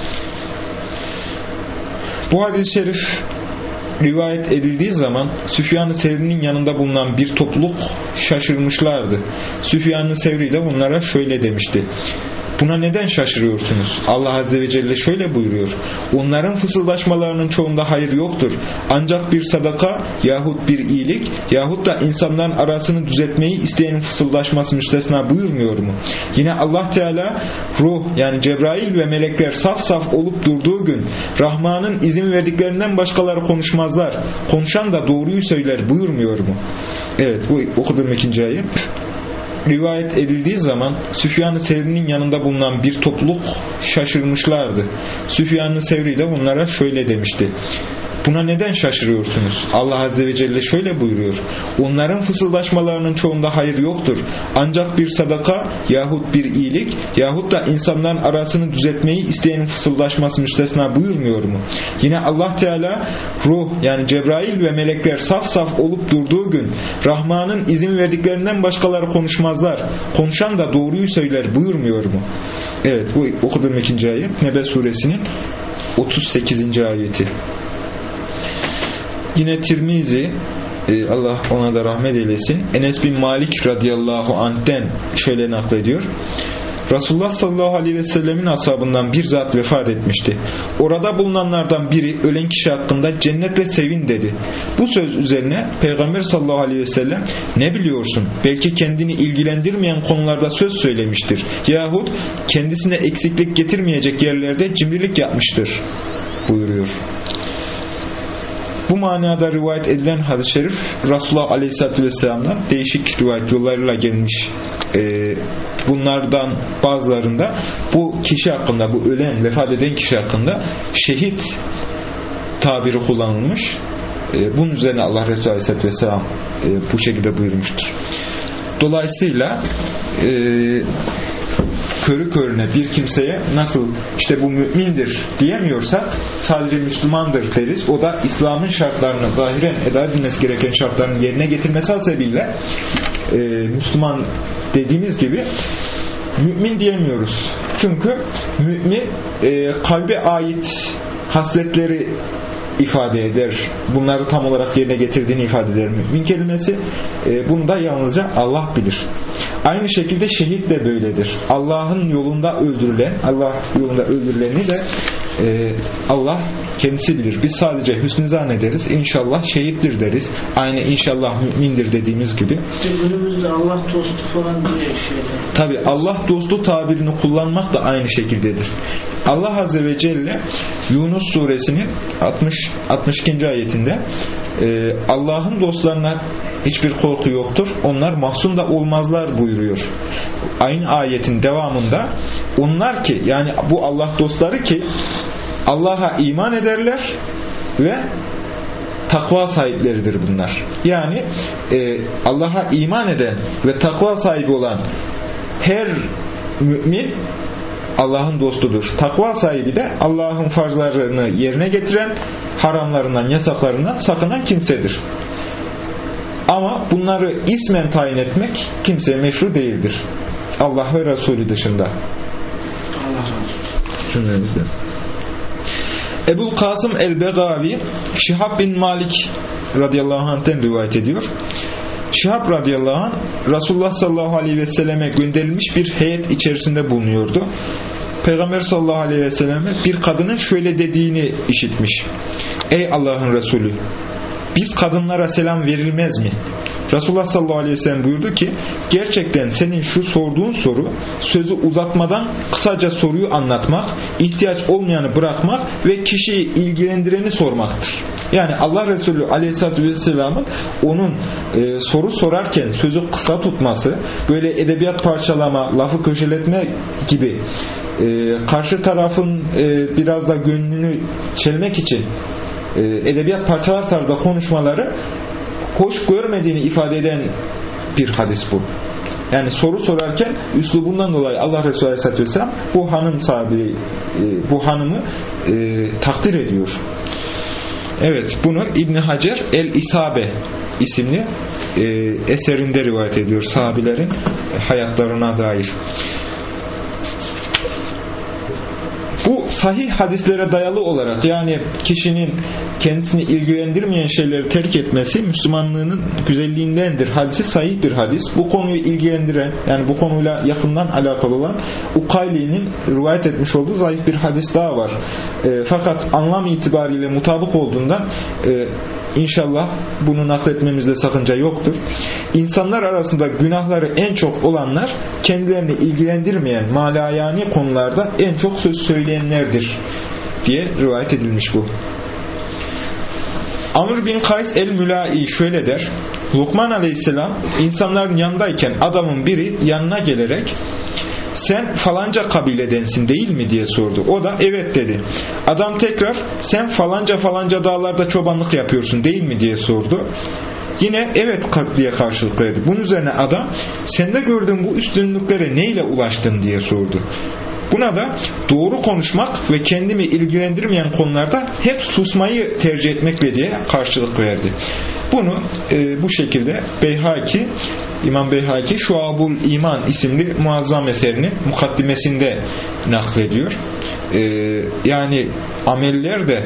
Bu hadis-i şerif rivayet edildiği zaman Süfyan-ı Sevri'nin yanında bulunan bir topluluk şaşırmışlardı. Süfyan-ı Sevri de onlara şöyle demişti. Buna neden şaşırıyorsunuz? Allah Azze ve Celle şöyle buyuruyor. Onların fısıldaşmalarının çoğunda hayır yoktur. Ancak bir sadaka yahut bir iyilik yahut da insanların arasını düzeltmeyi isteyenin fısıldaşması müstesna buyurmuyor mu? Yine Allah Teala ruh yani Cebrail ve melekler saf saf olup durduğu gün Rahman'ın izin verdiklerinden başkaları konuşmazlar. Konuşan da doğruyu söyler buyurmuyor mu? Evet, bu okuduğum ikinci ayet. Rivayet edildiği zaman Süfyan-ı Sevri'nin yanında bulunan bir topluluk şaşırmışlardı. Süfyan-ı Sevri de onlara şöyle demişti. Buna neden şaşırıyorsunuz? Allah Azze ve Celle şöyle buyuruyor. Onların fısıldaşmalarının çoğunda hayır yoktur. Ancak bir sadaka yahut bir iyilik yahut da insanların arasını düzeltmeyi isteyenin fısıldaşması müstesna buyurmuyor mu? Yine Allah Teala ruh yani Cebrail ve melekler saf saf olup durduğu gün Rahman'ın izin verdiklerinden başkaları konuşmazlar. Konuşan da doğruyu söyler buyurmuyor mu? Evet, bu okuduğum ikinci ayet Nebe suresinin otuz sekizinci ayeti. Yine Tirmizi, Allah ona da rahmet eylesin, Enes bin Malik radıyallahu anh'ten şöyle naklediyor. Resulullah sallallahu aleyhi ve sellemin ashabından bir zat vefat etmişti. Orada bulunanlardan biri ölen kişi hakkında cennetle sevin dedi. Bu söz üzerine Peygamber sallallahu aleyhi ve sellem ne biliyorsun? Belki kendini ilgilendirmeyen konularda söz söylemiştir. Yahut kendisine eksiklik getirmeyecek yerlerde cimrilik yapmıştır buyuruyor. Bu manada rivayet edilen hadis-i şerif Resulullah Aleyhisselatü Vesselam'dan değişik rivayet yollarıyla gelmiş. Ee, bunlardan bazılarında bu kişi hakkında, bu ölen, vefat eden kişi hakkında şehit tabiri kullanılmış. Ee, bunun üzerine Allah Resulü Aleyhisselatü Vesselam e, bu şekilde buyurmuştur. Dolayısıyla e, körü körüne bir kimseye nasıl işte bu mümindir diyemiyorsak sadece Müslümandır deriz. O da İslam'ın şartlarını zahiren eda edilmesi gereken şartlarını yerine getirmesi hasebiyle e, Müslüman dediğimiz gibi mümin diyemiyoruz. Çünkü mümin e, kalbe ait hasletleri ifade eder. Bunları tam olarak yerine getirdiğini ifade eder mümin kelimesi. E, bunu da yalnızca Allah bilir. Aynı şekilde şehit de böyledir. Allah'ın yolunda öldürülen, Allah yolunda öldürüleni de e, Allah kendisi bilir. Biz sadece hüsnü zannederiz. İnşallah şehittir deriz. Aynı inşallah mümindir dediğimiz gibi. Günümüzde Allah dostu falan diye şeyler. Tabi Allah dostu tabirini kullanmak da aynı şekildedir. Allah Azze ve Celle Yunus suresinin altmış altmış ikinci ayetinde e, Allah'ın dostlarına hiçbir korku yoktur. Onlar mahzun da olmazlar buyuruyor. Aynı ayetin devamında onlar ki yani bu Allah dostları ki Allah'a iman ederler ve takva sahipleridir bunlar. Yani e, Allah'a iman eden ve takva sahibi olan her mümin Allah'ın dostudur. Takva sahibi de Allah'ın farzlarını yerine getiren, haramlarından, yasaklarından sakınan kimsedir. Ama bunları ismen tayin etmek kimseye meşru değildir. Allah ve Resulü dışında. Allah razı olsun. Ebul Kasım el-Begavi Şihab bin Malik radıyallahu anh'ten rivayet ediyor. Şihab radıyallahu anh Resulullah sallallahu aleyhi ve selleme gönderilmiş bir heyet içerisinde bulunuyordu. Peygamber sallallahu aleyhi ve selleme bir kadının şöyle dediğini işitmiş. Ey Allah'ın Resulü, biz kadınlara selam verilmez mi? Resulullah sallallahu aleyhi ve sellem buyurdu ki gerçekten senin şu sorduğun soru sözü uzatmadan kısaca soruyu anlatmak, ihtiyaç olmayanı bırakmak ve kişiyi ilgilendireni sormaktır. Yani Allah Resulü Aleyhisselatü Vesselam'ın onun e, soru sorarken sözü kısa tutması, böyle edebiyat parçalama, lafı köşeletme gibi e, karşı tarafın e, biraz da gönlünü çelmek için e, edebiyat parçalar tarzda konuşmaları hoş görmediğini ifade eden bir hadis bu. Yani soru sorarken üslubundan dolayı Allah Resulü Aleyhisselatü Vesselam bu hanım sahibi, bu hanımı e, takdir ediyor. Evet, bunu İbn Hacer El-İsabe isimli e, eserinde rivayet ediyor sahabilerin hayatlarına dair. Bu sahih hadislere dayalı olarak, yani kişinin kendisini ilgilendirmeyen şeyleri terk etmesi Müslümanlığının güzelliğindendir. Hadisi sahih bir hadis. Bu konuyu ilgilendiren, yani bu konuyla yakından alakalı olan Ukayli'nin rivayet etmiş olduğu zayıf bir hadis daha var. E, fakat anlam itibariyle mutabık olduğundan e, İnşallah bunu nakletmemizde sakınca yoktur. İnsanlar arasında günahları en çok olanlar kendilerini ilgilendirmeyen malayani konularda en çok söz söyleyenlerdir diye rivayet edilmiş bu. Amr bin Kays el-Mülai şöyle der: Lokman aleyhisselam insanların yanındayken adamın biri yanına gelerek sen falanca kabiledensin değil mi diye sordu. O da evet dedi. Adam tekrar sen falanca falanca dağlarda çobanlık yapıyorsun değil mi diye sordu. Yine evet diye karşılık verdi. Bunun üzerine adam sende gördüğün bu üstünlüklere neyle ulaştın diye sordu. Buna da doğru konuşmak ve kendimi ilgilendirmeyen konularda hep susmayı tercih etmekle diye karşılık verdi. Bunu e, bu şekilde Beyhaki, İmam Beyhaki Şuabul İman isimli muazzam eserinin mukaddimesinde naklediyor. E, yani ameller de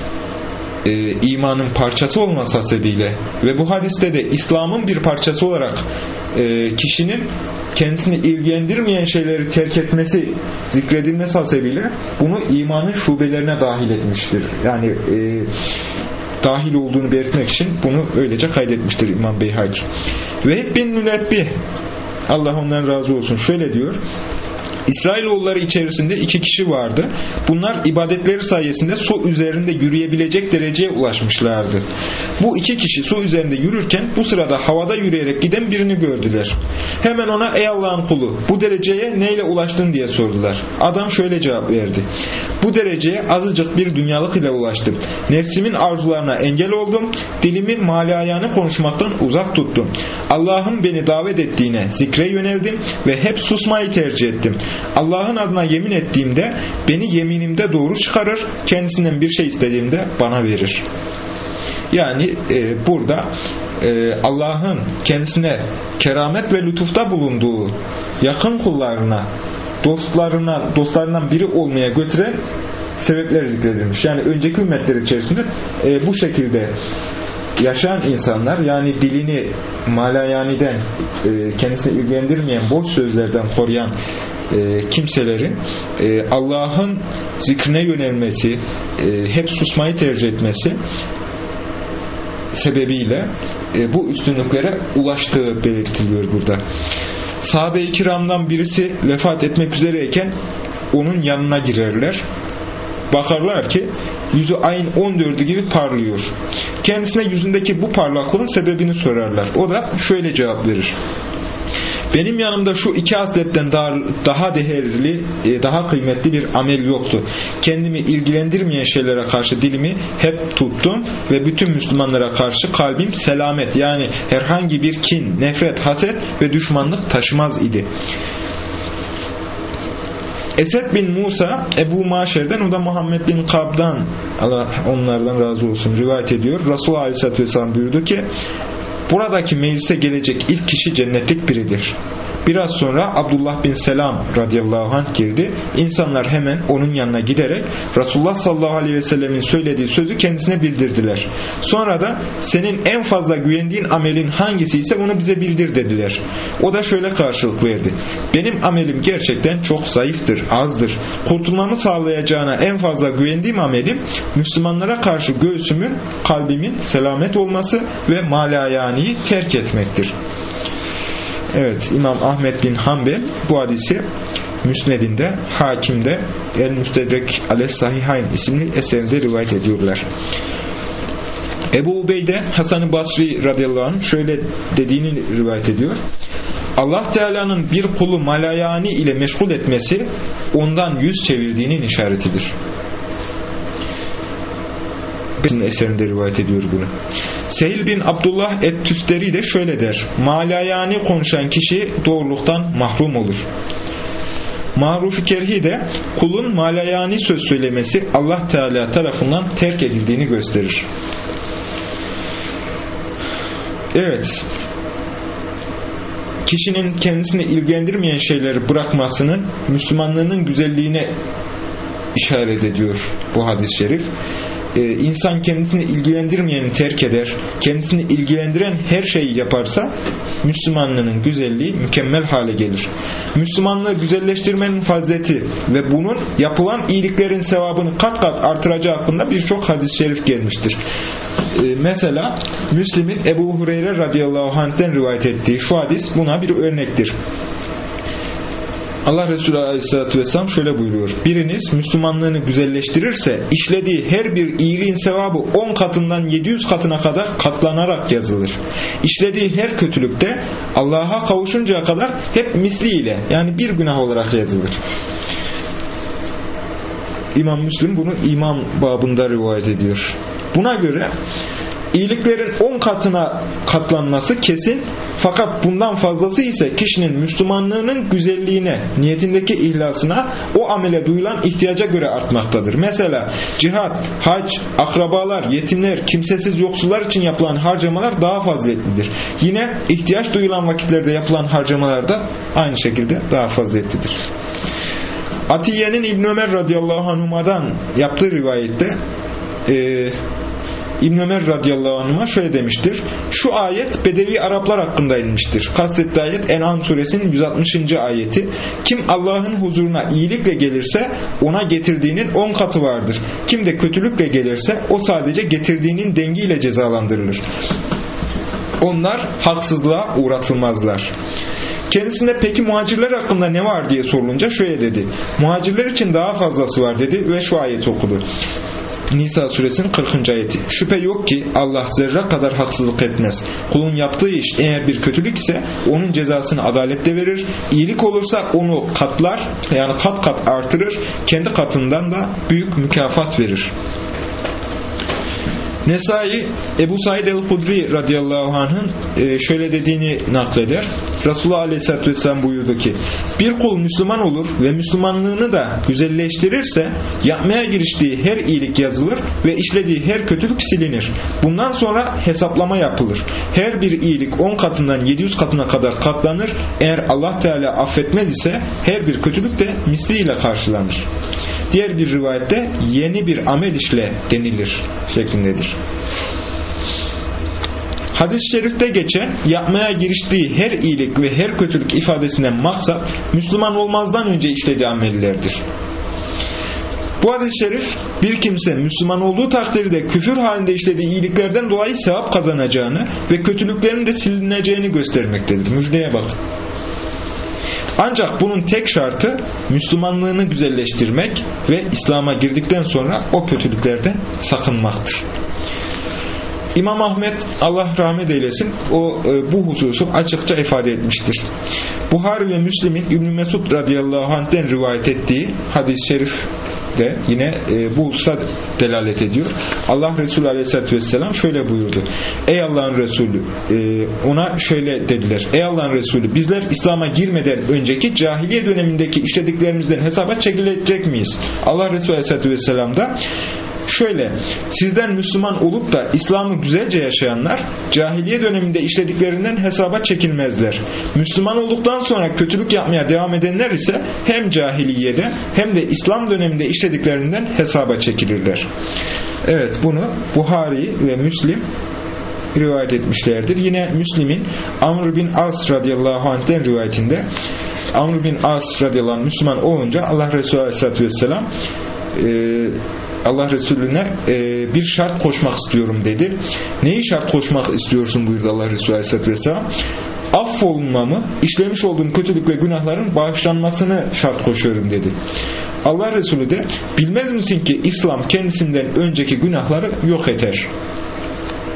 e, imanın parçası olması hasebiyle ve bu hadiste de İslam'ın bir parçası olarak e, kişinin kendisini ilgilendirmeyen şeyleri terk etmesi zikredilmesi hasebiyle bunu imanın şubelerine dahil etmiştir. Yani e, dahil olduğunu belirtmek için bunu öylece kaydetmiştir İmam Beyhaki. Vehb bin Münebbih, Allah ondan razı olsun, şöyle diyor: İsrailoğulları içerisinde iki kişi vardı. Bunlar ibadetleri sayesinde su üzerinde yürüyebilecek dereceye ulaşmışlardı. Bu iki kişi su üzerinde yürürken bu sırada havada yürüyerek giden birini gördüler. Hemen ona ey Allah'ın kulu bu dereceye neyle ulaştın diye sordular. Adam şöyle cevap verdi: bu dereceye azıcık bir dünyalık ile ulaştım. Nefsimin arzularına engel oldum. Dilimi malayanı konuşmaktan uzak tuttum. Allah'ın beni davet ettiğine zikre yöneldim ve hep susmayı tercih ettim. Allah'ın adına yemin ettiğimde beni yeminimde doğru çıkarır, kendisinden bir şey istediğimde bana verir. Yani e, burada e, Allah'ın kendisine keramet ve lütufta bulunduğu yakın kullarına, dostlarına, dostlarından biri olmaya götüren sebepler zikredilmiş. Yani önceki ümmetler içerisinde e, bu şekilde yaşayan insanlar, yani dilini malayaniden, e, kendisini ilgilendirmeyen boş sözlerden koruyan e, kimselerin e, Allah'ın zikrine yönelmesi, e, hep susmayı tercih etmesi sebebiyle e, bu üstünlüklere ulaştığı belirtiliyor burada. Sahabe-i kiramdan birisi vefat etmek üzereyken onun yanına girerler. Bakarlar ki yüzü ayın on dördü gibi parlıyor. Kendisine yüzündeki bu parlaklığın sebebini sorarlar. O da şöyle cevap verir: benim yanımda şu iki hasletten daha, daha değerli, daha kıymetli bir amel yoktu. Kendimi ilgilendirmeyen şeylere karşı dilimi hep tuttum ve bütün Müslümanlara karşı kalbim selamet, yani herhangi bir kin, nefret, haset ve düşmanlık taşımaz idi. Esed bin Musa Ebu Maşer'den, o da Muhammed bin Kab'dan, Allah onlardan razı olsun, rivayet ediyor. Resulullah Aleyhisselatü Vesselam buyurdu ki buradaki meclise gelecek ilk kişi cennetlik biridir. Biraz sonra Abdullah bin Selam radıyallahu anh girdi. İnsanlar hemen onun yanına giderek Resulullah sallallahu aleyhi ve sellemin söylediği sözü kendisine bildirdiler. Sonra da senin en fazla güvendiğin amelin hangisi ise onu bize bildir dediler. O da şöyle karşılık verdi: benim amelim gerçekten çok zayıftır, azdır. Kurtulmamı sağlayacağına en fazla güvendiğim amelim Müslümanlara karşı göğsümün, kalbimin selamet olması ve malayaniyi terk etmektir. Evet, İmam Ahmed bin Hanbel bu hadisi Müsned'inde, Hakim'de El-Müstedrek Aleyh Sahihayn isimli eserinde rivayet ediyorlar. Ebu Ubeyde Hasan-ı Basri radıyallahu anh şöyle dediğini rivayet ediyor. Allah Teala'nın bir kulu malayani ile meşgul etmesi ondan yüz çevirdiğinin işaretidir. Eserinde rivayet ediyor bunu. Sehil bin Abdullah et-Tüsteri de şöyle der. Malayani konuşan kişi doğruluktan mahrum olur. Maruf-i Kerhi de kulun malayani söz söylemesi Allah Teala tarafından terk edildiğini gösterir. Evet. Kişinin kendisini ilgilendirmeyen şeyleri bırakmasının Müslümanlığının güzelliğine işaret ediyor bu hadis-i şerif. Ee, insan kendisini ilgilendirmeyeni terk eder, kendisini ilgilendiren her şeyi yaparsa Müslümanlığının güzelliği mükemmel hale gelir. Müslümanlığı güzelleştirmenin fazileti ve bunun yapılan iyiliklerin sevabını kat kat artıracağı hakkında birçok hadis-i şerif gelmiştir. Ee, mesela Müslim'in Ebu Hureyre radıyallahu anh'ten rivayet ettiği şu hadis buna bir örnektir. Allah Resulü Aleyhisselatü Vesselam şöyle buyuruyor. Biriniz Müslümanlığını güzelleştirirse işlediği her bir iyiliğin sevabı on katından yedi yüz katına kadar katlanarak yazılır. İşlediği her kötülükte Allah'a kavuşuncaya kadar hep misliyle yani bir günah olarak yazılır. İmam Müslim bunu iman babında rivayet ediyor. Buna göre İyiliklerin on katına katlanması kesin, fakat bundan fazlası ise kişinin Müslümanlığının güzelliğine, niyetindeki ihlasına, o amele duyulan ihtiyaca göre artmaktadır. Mesela cihat, hac, akrabalar, yetimler, kimsesiz yoksullar için yapılan harcamalar daha faziletlidir. Yine ihtiyaç duyulan vakitlerde yapılan harcamalar da aynı şekilde daha faziletlidir. Atiye'nin İbn Ömer radıyallahu anhuma'dan yaptığı rivayette eee İbn Ömer radıyallahu anh'a şöyle demiştir. Şu ayet Bedevi Araplar hakkında inmiştir. Kastettiği ayet En'am suresinin yüz altmışıncı ayeti. Kim Allah'ın huzuruna iyilikle gelirse ona getirdiğinin on katı vardır. Kim de kötülükle gelirse o sadece getirdiğinin dengiyle cezalandırılır. Onlar haksızlığa uğratılmazlar. Kendisine peki muhacirler hakkında ne var diye sorulunca şöyle dedi. Muhacirler için daha fazlası var dedi ve şu ayeti okudu. Nisa suresinin kırkıncı ayeti. Şüphe yok ki Allah zerre kadar haksızlık etmez. Kulun yaptığı iş eğer bir kötülük ise onun cezasını adaletle verir. İyilik olursa onu katlar, yani kat kat artırır. Kendi katından da büyük mükafat verir. Nesai Ebu Said el-Hudri radıyallahu anh'ın şöyle dediğini nakleder. Resulullah aleyhisselatü vesselam buyurdu ki bir kul Müslüman olur ve Müslümanlığını da güzelleştirirse yapmaya giriştiği her iyilik yazılır ve işlediği her kötülük silinir. Bundan sonra hesaplama yapılır. Her bir iyilik on katından yedi yüz katına kadar katlanır. Eğer Allah Teala affetmez ise her bir kötülük de misliyle karşılanır. Diğer bir rivayette yeni bir amel işle denilir şeklindedir. Hadis-i şerifte geçen yapmaya giriştiği her iyilik ve her kötülük ifadesinden maksat Müslüman olmazdan önce işlediği amellerdir. Bu hadis-i şerif bir kimse Müslüman olduğu takdirde küfür halinde işlediği iyiliklerden dolayı sevap kazanacağını ve kötülüklerin de silineceğini göstermektedir. Müjdeye bak. Ancak bunun tek şartı Müslümanlığını güzelleştirmek ve İslam'a girdikten sonra o kötülüklerden sakınmaktır. İmam Ahmet Allah rahmet eylesin o e, bu hususu açıkça ifade etmiştir. Buhari ve Müslim'in İbn Mesud radıyallahu anh'ten rivayet ettiği hadis-i şerif de yine e, bu hususa delalet ediyor. Allah Resulü aleyhissalatü vesselam şöyle buyurdu. Ey Allah'ın Resulü, e, ona şöyle dediler. Ey Allah'ın Resulü, bizler İslam'a girmeden önceki cahiliye dönemindeki işlediklerimizden hesaba çekilecek miyiz? Allah Resulü aleyhissalatü vesselam da şöyle, sizden Müslüman olup da İslam'ı güzelce yaşayanlar cahiliye döneminde işlediklerinden hesaba çekilmezler. Müslüman olduktan sonra kötülük yapmaya devam edenler ise hem cahiliyede hem de İslam döneminde işlediklerinden hesaba çekilirler. Evet, bunu Buhari ve Müslim rivayet etmişlerdir. Yine Müslim'in Amr bin As radıyallahu anh'ten rivayetinde Amr bin As radıyallahu anh Müslüman olunca Allah Resulü aleyhissalatü vesselam e, Allah Resulüne e, bir şart koşmak istiyorum dedi. Neyi şart koşmak istiyorsun buyurdu Allah Resulü Aleyhisselatü Vesselam. Affolunmamı, işlemiş olduğum kötülük ve günahların bağışlanmasını şart koşuyorum dedi. Allah Resulü de bilmez misin ki İslam kendisinden önceki günahları yok eder.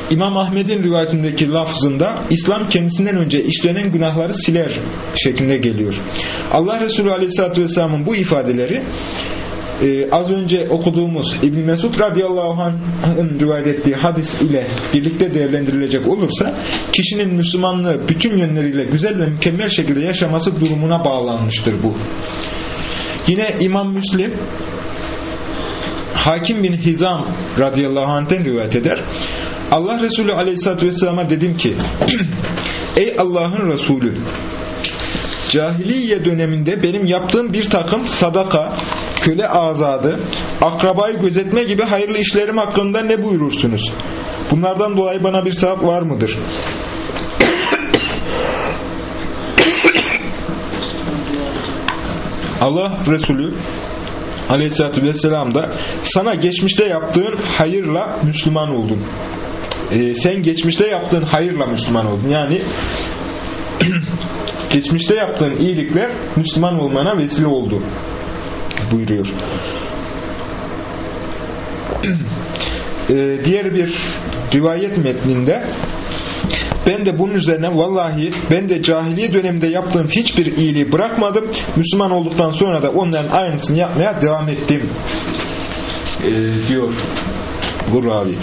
İmam Ahmed'in rivayetindeki lafzında İslam kendisinden önce işlenen günahları siler şeklinde geliyor. Allah Resulü Aleyhisselatü Vesselam'ın bu ifadeleri Ee, az önce okuduğumuz İbn Mesud radıyallahu anh'ın rivayet ettiği hadis ile birlikte değerlendirilecek olursa kişinin Müslümanlığı bütün yönleriyle güzel ve mükemmel şekilde yaşaması durumuna bağlanmıştır bu. Yine İmam Müslim Hakim bin Hizam radıyallahu anh'ten rivayet eder. Allah Resulü aleyhissalatü vesselam'a dedim ki ey Allah'ın Resulü, cahiliye döneminde benim yaptığım bir takım sadaka, köle azadı, akrabayı gözetme gibi hayırlı işlerim hakkında ne buyurursunuz? Bunlardan dolayı bana bir sevap var mıdır? Allah Resulü Aleyhisselatü Vesselam da sana geçmişte yaptığın hayırla Müslüman oldun. Ee, sen geçmişte yaptığın hayırla Müslüman oldun. Yani geçmişte yaptığın iyilikler Müslüman olmana vesile oldu buyuruyor. Ee, diğer bir rivayet metninde ben de bunun üzerine vallahi ben de cahiliye döneminde yaptığım hiçbir iyiliği bırakmadım. Müslüman olduktan sonra da onların aynısını yapmaya devam ettim ee, diyor bu ravi.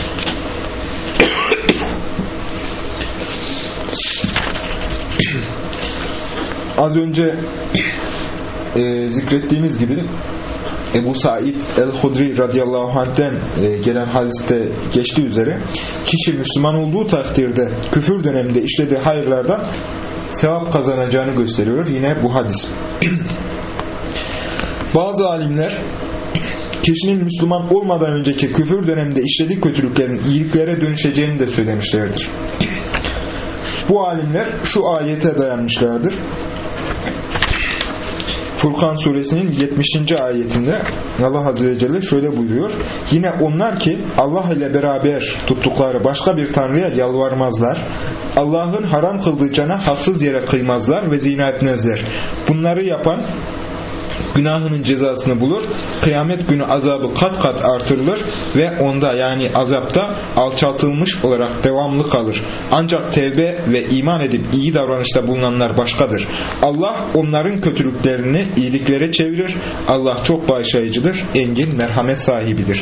Az önce e, zikrettiğimiz gibi Ebu Said el-Hudri radıyallahu anh'ten e, gelen hadiste geçtiği üzere kişi Müslüman olduğu takdirde küfür döneminde işlediği hayırlardan sevap kazanacağını gösteriyor. Yine bu hadis. Bazı alimler kişinin Müslüman olmadan önceki küfür döneminde işlediği kötülüklerin iyiliklere dönüşeceğini de söylemişlerdir. Bu alimler şu ayete dayanmışlardır. Furkan suresinin yetmişinci ayetinde Allah Azze ve Celle şöyle buyuruyor. Yine onlar ki Allah ile beraber tuttukları başka bir tanrıya yalvarmazlar. Allah'ın haram kıldığı cana haksız yere kıymazlar ve zina etmezler. Bunları yapan günahının cezasını bulur. Kıyamet günü azabı kat kat artırılır ve onda yani azapta alçaltılmış olarak devamlı kalır. Ancak tevbe ve iman edip iyi davranışta bulunanlar başkadır. Allah onların kötülüklerini iyiliklere çevirir. Allah çok bağışlayıcıdır, engin merhamet sahibidir.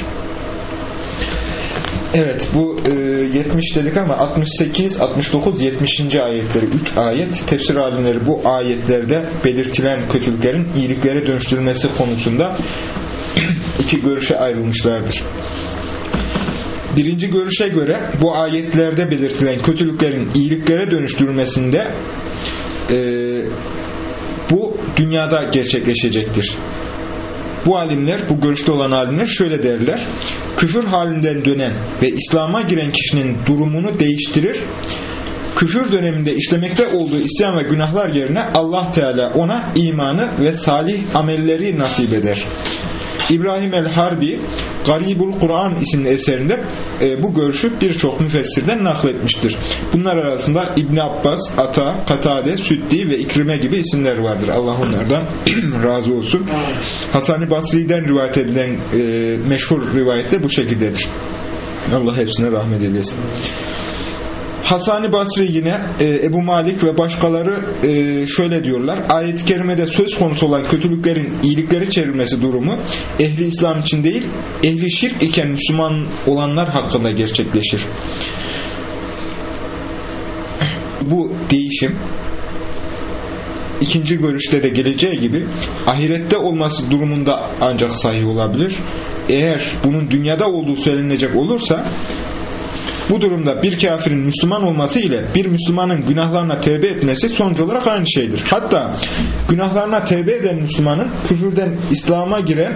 Evet, bu e, yetmiş dedik ama altmış sekiz, altmış dokuz, yetmişinci ayetleri, üç ayet. Tefsir alimleri bu ayetlerde belirtilen kötülüklerin iyiliklere dönüştürülmesi konusunda iki görüşe ayrılmışlardır. Birinci görüşe göre bu ayetlerde belirtilen kötülüklerin iyiliklere dönüştürülmesinde e, bu dünyada gerçekleşecektir. Bu alimler, bu görüşte olan alimler şöyle derler. Küfür halinden dönen ve İslam'a giren kişinin durumunu değiştirir. Küfür döneminde işlemekte olduğu isyan ve günahlar yerine Allah Teala ona imanı ve salih amelleri nasip eder. İbrahim el-Harbi Garibul Kur'an isimli eserinde e, bu görüşü birçok müfessirden nakletmiştir. Bunlar arasında İbn Abbas, Ata, Katade, Süddi ve İkrime gibi isimler vardır. Allah onlardan razı olsun. Hasan-ı Basri'den rivayet edilen e, meşhur rivayette bu şekildedir. Allah hepsine rahmet eylesin. Hasan-ı Basri yine e, Ebu Malik ve başkaları e, şöyle diyorlar. Ayet-i kerimede söz konusu olan kötülüklerin iyilikleri çevrilmesi durumu ehli İslam için değil, ehli şirk iken Müslüman olanlar hakkında gerçekleşir. Bu değişim ikinci görüşte de geleceği gibi ahirette olması durumunda ancak sahih olabilir. Eğer bunun dünyada olduğu söylenecek olursa bu durumda bir kafirin Müslüman olması ile bir Müslümanın günahlarına tevbe etmesi sonuç olarak aynı şeydir. Hatta günahlarına tevbe eden Müslümanın küfürden İslam'a giren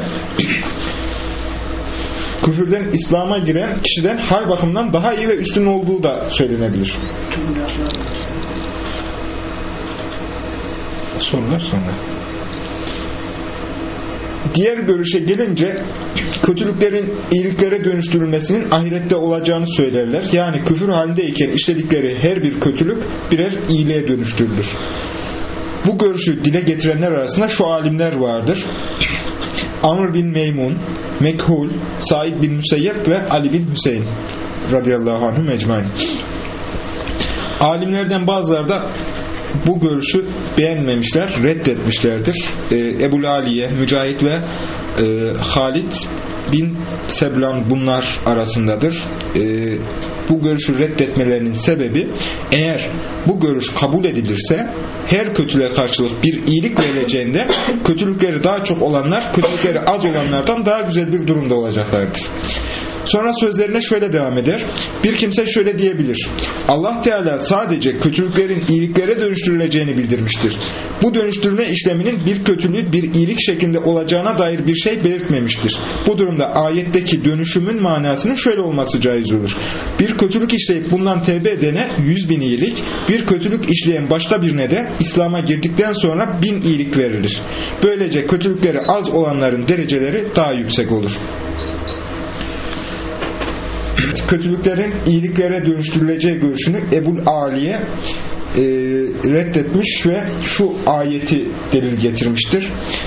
küfürden İslam'a giren kişiden hal bakımından daha iyi ve üstün olduğu da söylenebilir. Sorular sonra. Diğer görüşe gelince kötülüklerin iyiliklere dönüştürülmesinin ahirette olacağını söylerler. Yani küfür halindeyken işledikleri her bir kötülük birer iyiliğe dönüştürülür. Bu görüşü dile getirenler arasında şu alimler vardır. Amr bin Meymun, Mekhul, Said bin Müseyyep ve Ali bin Hüseyin. radıyallahu anhum ecmaîn. Alimlerden bazıları da bu görüşü beğenmemişler, reddetmişlerdir. Ee, Ebu Aliye, Mücahit ve e, Halid bin Seblan bunlar arasındadır. Ee, bu görüşü reddetmelerinin sebebi, eğer bu görüş kabul edilirse her kötülüğe karşılık bir iyilik verileceğinde kötülükleri daha çok olanlar kötülükleri az olanlardan daha güzel bir durumda olacaklardır. Sonra sözlerine şöyle devam eder. Bir kimse şöyle diyebilir: Allah Teala sadece kötülüklerin iyiliklere dönüştürüleceğini bildirmiştir. Bu dönüştürme işleminin bir kötülüğü bir iyilik şeklinde olacağına dair bir şey belirtmemiştir. Bu durumda ayetteki dönüşümün manasının şöyle olması caiz olur: bir kötülük işleyip bundan tevbe edene yüz bin iyilik, bir kötülük işleyen başka birine de İslam'a girdikten sonra bin iyilik verilir. Böylece kötülükleri az olanların dereceleri daha yüksek olur. Kötülüklerin iyiliklere dönüştürüleceği görüşünü Ebu Aliye e, reddetmiş ve şu ayeti delil getirmiştir.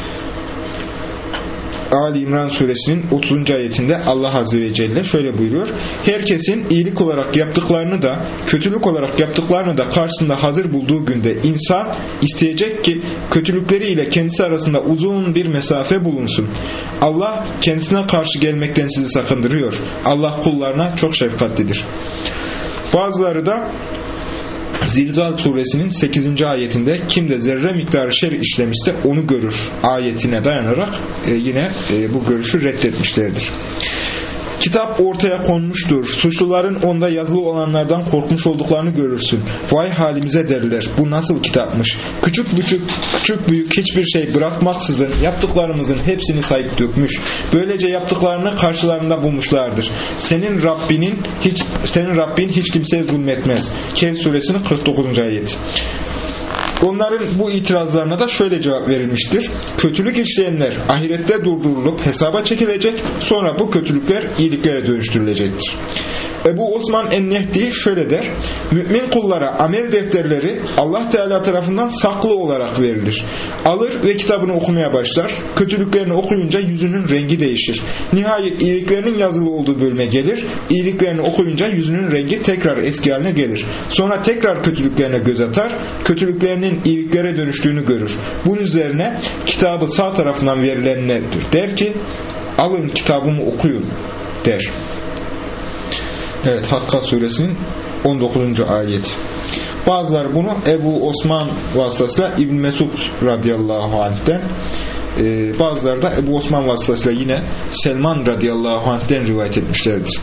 Ali İmran suresinin otuzuncu ayetinde Allah Azze ve Celle şöyle buyuruyor: herkesin iyilik olarak yaptıklarını da kötülük olarak yaptıklarını da karşısında hazır bulduğu günde insan isteyecek ki kötülükleri ile kendisi arasında uzun bir mesafe bulunsun. Allah kendisine karşı gelmekten sizi sakındırıyor. Allah kullarına çok şefkatlidir. Bazıları da Zilzal suresinin sekizinci ayetinde kim de zerre miktarı şer işlemişse onu görür ayetine dayanarak e, yine e, bu görüşü reddetmişlerdir. Kitap ortaya konmuştur. Suçluların onda yazılı olanlardan korkmuş olduklarını görürsün. Vay halimize derler. Bu nasıl kitapmış? Küçük küçük küçük büyük hiçbir şey bırakmaksızın yaptıklarımızın hepsini sayıp dökmüş. Böylece yaptıklarını karşılarında bulmuşlardır. Senin Rabbinin hiç senin Rabbin hiç kimseye zulmetmez. Kehf suresinin kırk dokuzuncu ayeti. Onların bu itirazlarına da şöyle cevap verilmiştir: kötülük işleyenler ahirette durdurulup hesaba çekilecek, sonra bu kötülükler iyiliklere dönüştürülecektir. Ebu Osman en-Nehdi şöyle der: mümin kullara amel defterleri Allah Teala tarafından saklı olarak verilir. Alır ve kitabını okumaya başlar. Kötülüklerini okuyunca yüzünün rengi değişir. Nihayet iyiliklerinin yazılı olduğu bölüme gelir. İyiliklerini okuyunca yüzünün rengi tekrar eski haline gelir. Sonra tekrar kötülüklerine göz atar. Kötülüklerinin iyiliklere dönüştüğünü görür. Bunun üzerine kitabı sağ tarafından verilenlerdir. Der ki, alın kitabımı okuyun der. Evet, Hakka suresinin on dokuzuncu ayeti. Bazıları bunu Ebu Osman vasıtasıyla İbn Mesud radıyallahu anh'ten, e, bazıları da Ebu Osman vasıtasıyla yine Selman radıyallahu anh'ten rivayet etmişlerdir.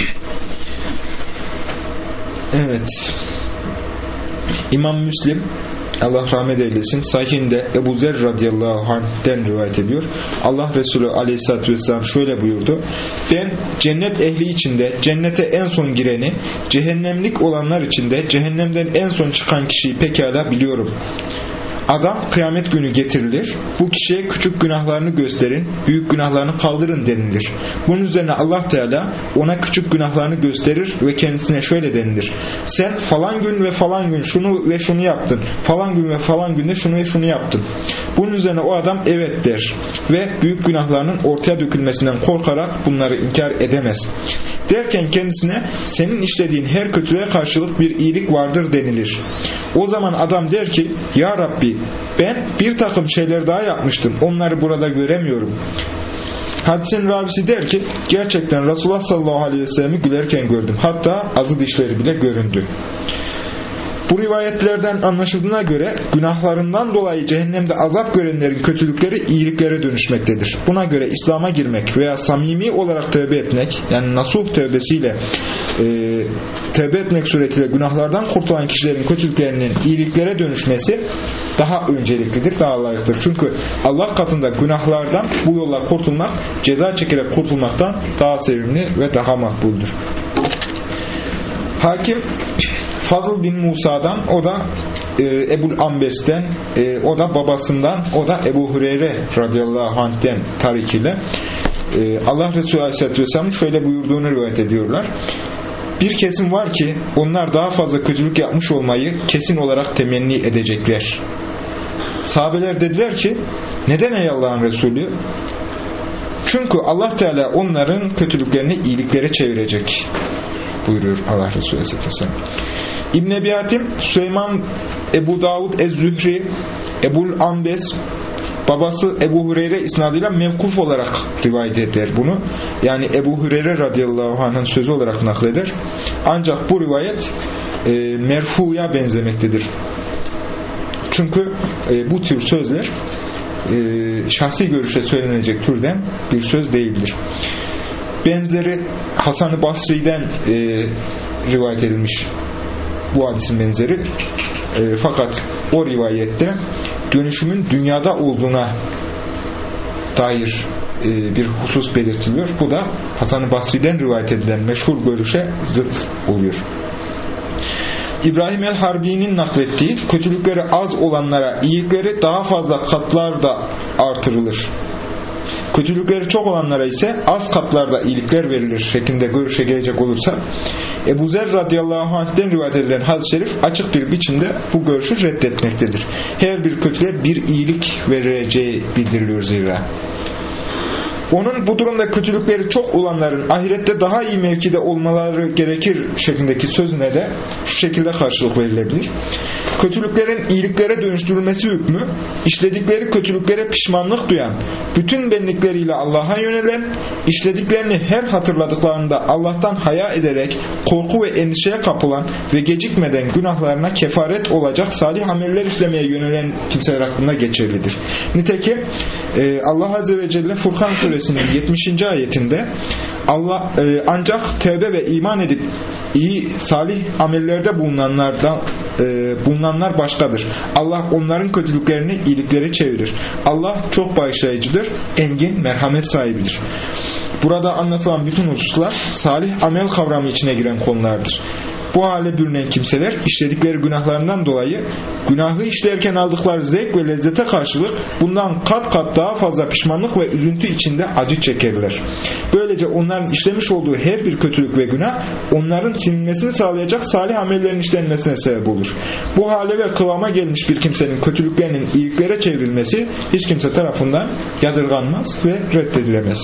Evet. İmam Müslim, Allah rahmet eylesin, Sahih'inde Ebu Zer radıyallahu anh'ten rivayet ediyor. Allah Resulü aleyhissalatü vesselam şöyle buyurdu: ben cennet ehli içinde cennete en son gireni, cehennemlik olanlar içinde cehennemden en son çıkan kişiyi pekala biliyorum. Adam kıyamet günü getirilir. Bu kişiye küçük günahlarını gösterin, büyük günahlarını kaldırın denilir. Bunun üzerine Allah Teala ona küçük günahlarını gösterir ve kendisine şöyle denilir: sen falan gün ve falan gün şunu ve şunu yaptın. Falan gün ve falan günde şunu ve şunu yaptın. Bunun üzerine o adam evet der ve büyük günahlarının ortaya dökülmesinden korkarak bunları inkar edemez. Derken kendisine senin işlediğin her kötülüğe karşılık bir iyilik vardır denilir. O zaman adam der ki, ya Rabbi, ben bir takım şeyler daha yapmıştım, onları burada göremiyorum. Hadisin ravisi der ki, gerçekten Resulullah sallallahu aleyhi ve sellem'i gülerken gördüm, hatta azı dişleri bile göründü. Bu rivayetlerden anlaşıldığına göre günahlarından dolayı cehennemde azap görenlerin kötülükleri iyiliklere dönüşmektedir. Buna göre İslam'a girmek veya samimi olarak tövbe etmek, yani nasuh tövbesiyle e, tövbe etmek suretiyle günahlardan kurtulan kişilerin kötülüklerinin iyiliklere dönüşmesi daha önceliklidir, daha layıktır. Çünkü Allah katında günahlardan bu yolla kurtulmak, ceza çekerek kurtulmaktan daha sevimli ve daha makbuldür. Hakim Fazıl bin Musa'dan, o da e, Ebul Ambes'ten, e, o da babasından, o da Ebu Hureyre radıyallahu anh'ten tarik ile e, Allah Resulü aleyhisselatü vesselam şöyle buyurduğunu rivayet ediyorlar: bir kesim var ki onlar daha fazla kötülük yapmış olmayı kesin olarak temenni edecekler. Sahabeler dediler ki, neden ey Allah'ın Resulü? Çünkü Allah Teala onların kötülüklerini iyiliklere çevirecek buyuruyor Allah Resulü Aleyhisselam. İbn Ebi Hatim, Süleyman Ebu Davud Ez-Zühri, Ebul Ambes, babası Ebu Hureyre isnadıyla mevkuf olarak rivayet eder bunu. Yani Ebu Hureyre radıyallahu anh'ın sözü olarak nakleder. Ancak bu rivayet e, merfuya benzemektedir. Çünkü e, bu tür sözler e, şahsi görüşe söylenecek türden bir söz değildir. Benzeri Hasan-ı Basri'den e, rivayet edilmiş bu hadisin benzeri. E, fakat o rivayette dönüşümün dünyada olduğuna dair e, bir husus belirtiliyor. Bu da Hasan-ı Basri'den rivayet edilen meşhur görüşe zıt oluyor. İbrahim el-Harbi'nin naklettiği kötülükleri az olanlara iyilikleri daha fazla katlarda artırılır. Kötülükleri çok olanlara ise az katlarda iyilikler verilir şeklinde görüşe gelecek olursa Ebu Zer radıyallahu anh'ten rivayet edilen hadis-i şerif açık bir biçimde bu görüşü reddetmektedir. Her bir kötülüğe bir iyilik vereceği bildiriliyor zira. Onun bu durumda kötülükleri çok olanların ahirette daha iyi mevkide olmaları gerekir şeklindeki sözüne de şu şekilde karşılık verilebilir. Kötülüklerin iyiliklere dönüştürülmesi hükmü, işledikleri kötülüklere pişmanlık duyan, bütün benlikleriyle Allah'a yönelen, işlediklerini her hatırladıklarında Allah'tan haya ederek korku ve endişeye kapılan ve gecikmeden günahlarına kefaret olacak salih ameller işlemeye yönelen kimseler hakkında geçerlidir. Nitekim Allah Azze ve Celle Furkan Suresinin yetmişinci ayetinde Allah e, ancak tevbe ve iman edip iyi salih amellerde bulunanlardan e, bulunanlar başkadır. Allah onların kötülüklerini iyiliklere çevirir. Allah çok bağışlayıcıdır, engin merhamet sahibidir. Burada anlatılan bütün hususlar salih amel kavramı içine giren konulardır. Bu hale bürünen kimseler işledikleri günahlarından dolayı günahı işlerken aldıkları zevk ve lezzete karşılık bundan kat kat daha fazla pişmanlık ve üzüntü içinde acı çekerler. Böylece onların işlemiş olduğu her bir kötülük ve günah onların silinmesini sağlayacak salih amellerin işlenmesine sebep olur. Bu hale ve kıvama gelmiş bir kimsenin kötülüklerinin iyiliklere çevrilmesi hiç kimse tarafından yadırganmaz ve reddedilemez.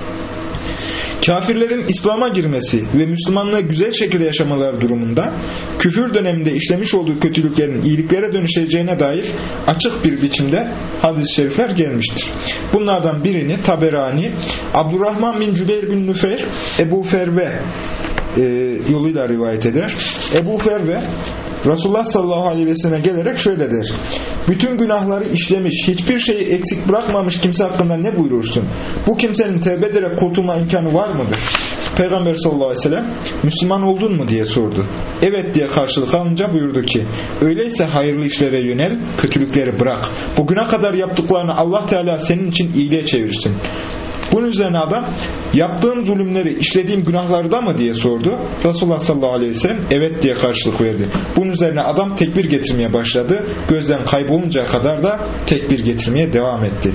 Kafirlerin İslam'a girmesi ve Müslümanlığı güzel şekilde yaşamaları durumunda küfür döneminde işlemiş olduğu kötülüklerin iyiliklere dönüşeceğine dair açık bir biçimde hadis-i şerifler gelmiştir. Bunlardan birini Taberani, Abdurrahman bin Cübeyr bin Nüfeyr, Ebu Ferve e, yoluyla rivayet eder. Ebu Ferve Resulullah sallallahu aleyhi ve selleme gelerek şöyle der: bütün günahları işlemiş, hiçbir şeyi eksik bırakmamış kimse hakkında ne buyurursun? Bu kimsenin tevbe ederek kurtulma imkanı var mıdır? Peygamber sallallahu aleyhi ve sellem Müslüman oldun mu diye sordu. Evet diye karşılık alınca buyurdu ki öyleyse hayırlı işlere yönel, kötülükleri bırak. Bugüne kadar yaptıklarını Allah Teala senin için iyiliğe çevirsin. Bunun üzerine adam yaptığım zulümleri, işlediğim günahları da mı diye sordu. Resulullah sallallahu aleyhi ve sellem evet diye karşılık verdi. Bunun üzerine adam tekbir getirmeye başladı. Gözden kayboluncaya kadar da tekbir getirmeye devam etti.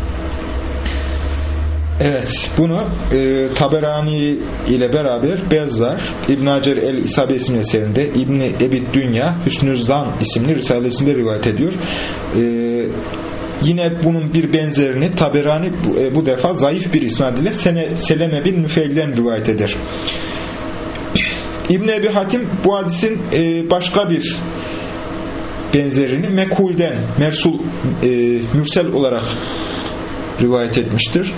Evet, bunu e, Taberani ile beraber Bezzar, İbn Hacer el-İsabe isimli eserinde, İbn-i Ebid Dünya, Hüsnü Zan isimli risalesinde rivayet ediyor. E, Yine bunun bir benzerini Taberani bu, bu defa zayıf bir isnad ile Seleme bin Nüfeil'den rivayet eder. İbn Ebi Hatim bu hadisin e, başka bir benzerini Mekhul'den Mersul e, Mürsel olarak rivayet etmiştir.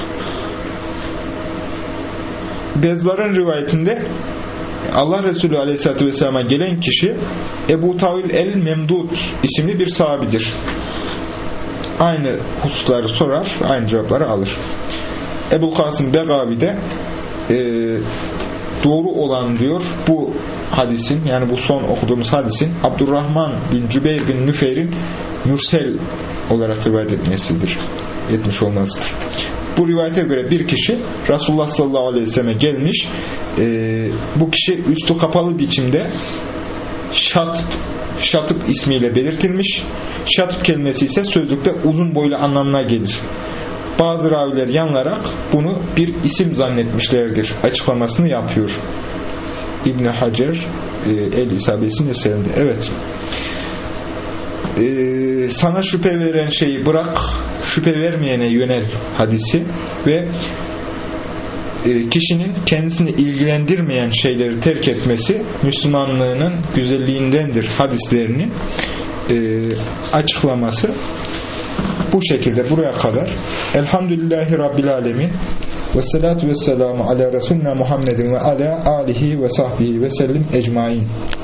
Bezzar'ın rivayetinde Allah Resulü Aleyhisselatü Vesselam'a gelen kişi Ebu Tavil el-Memdud isimli bir sahabidir. Aynı hususları sorar, aynı cevapları alır. Ebu Kasım Begavi de e, doğru olan diyor bu hadisin, yani bu son okuduğumuz hadisin Abdurrahman bin Cübeyr bin Nüfeyr'in mürsel olarak rivayet etmesidir, etmiş olmasıdır. Bu rivayete göre bir kişi Resulullah sallallahu aleyhi ve selleme gelmiş, e, bu kişi üstü kapalı biçimde şat Şatıp ismiyle belirtilmiş. Şatıp kelimesi ise sözlükte uzun boylu anlamına gelir. Bazı raviler yanılarak bunu bir isim zannetmişlerdir açıklamasını yapıyor. İbn Hacer el-İsabe isimli eserinde. Evet. e, sana şüphe veren şeyi bırak, şüphe vermeyene yönel hadisi ve e, kişinin kendisini ilgilendirmeyen şeyleri terk etmesi Müslümanlığının güzelliğindendir hadislerini e, açıklaması bu şekilde buraya kadar. Elhamdülillahi Rabbil Alemin ve salatu ve selamu ala Resulina Muhammedin ve ala alihi ve sahbihi ve sellim ecmain.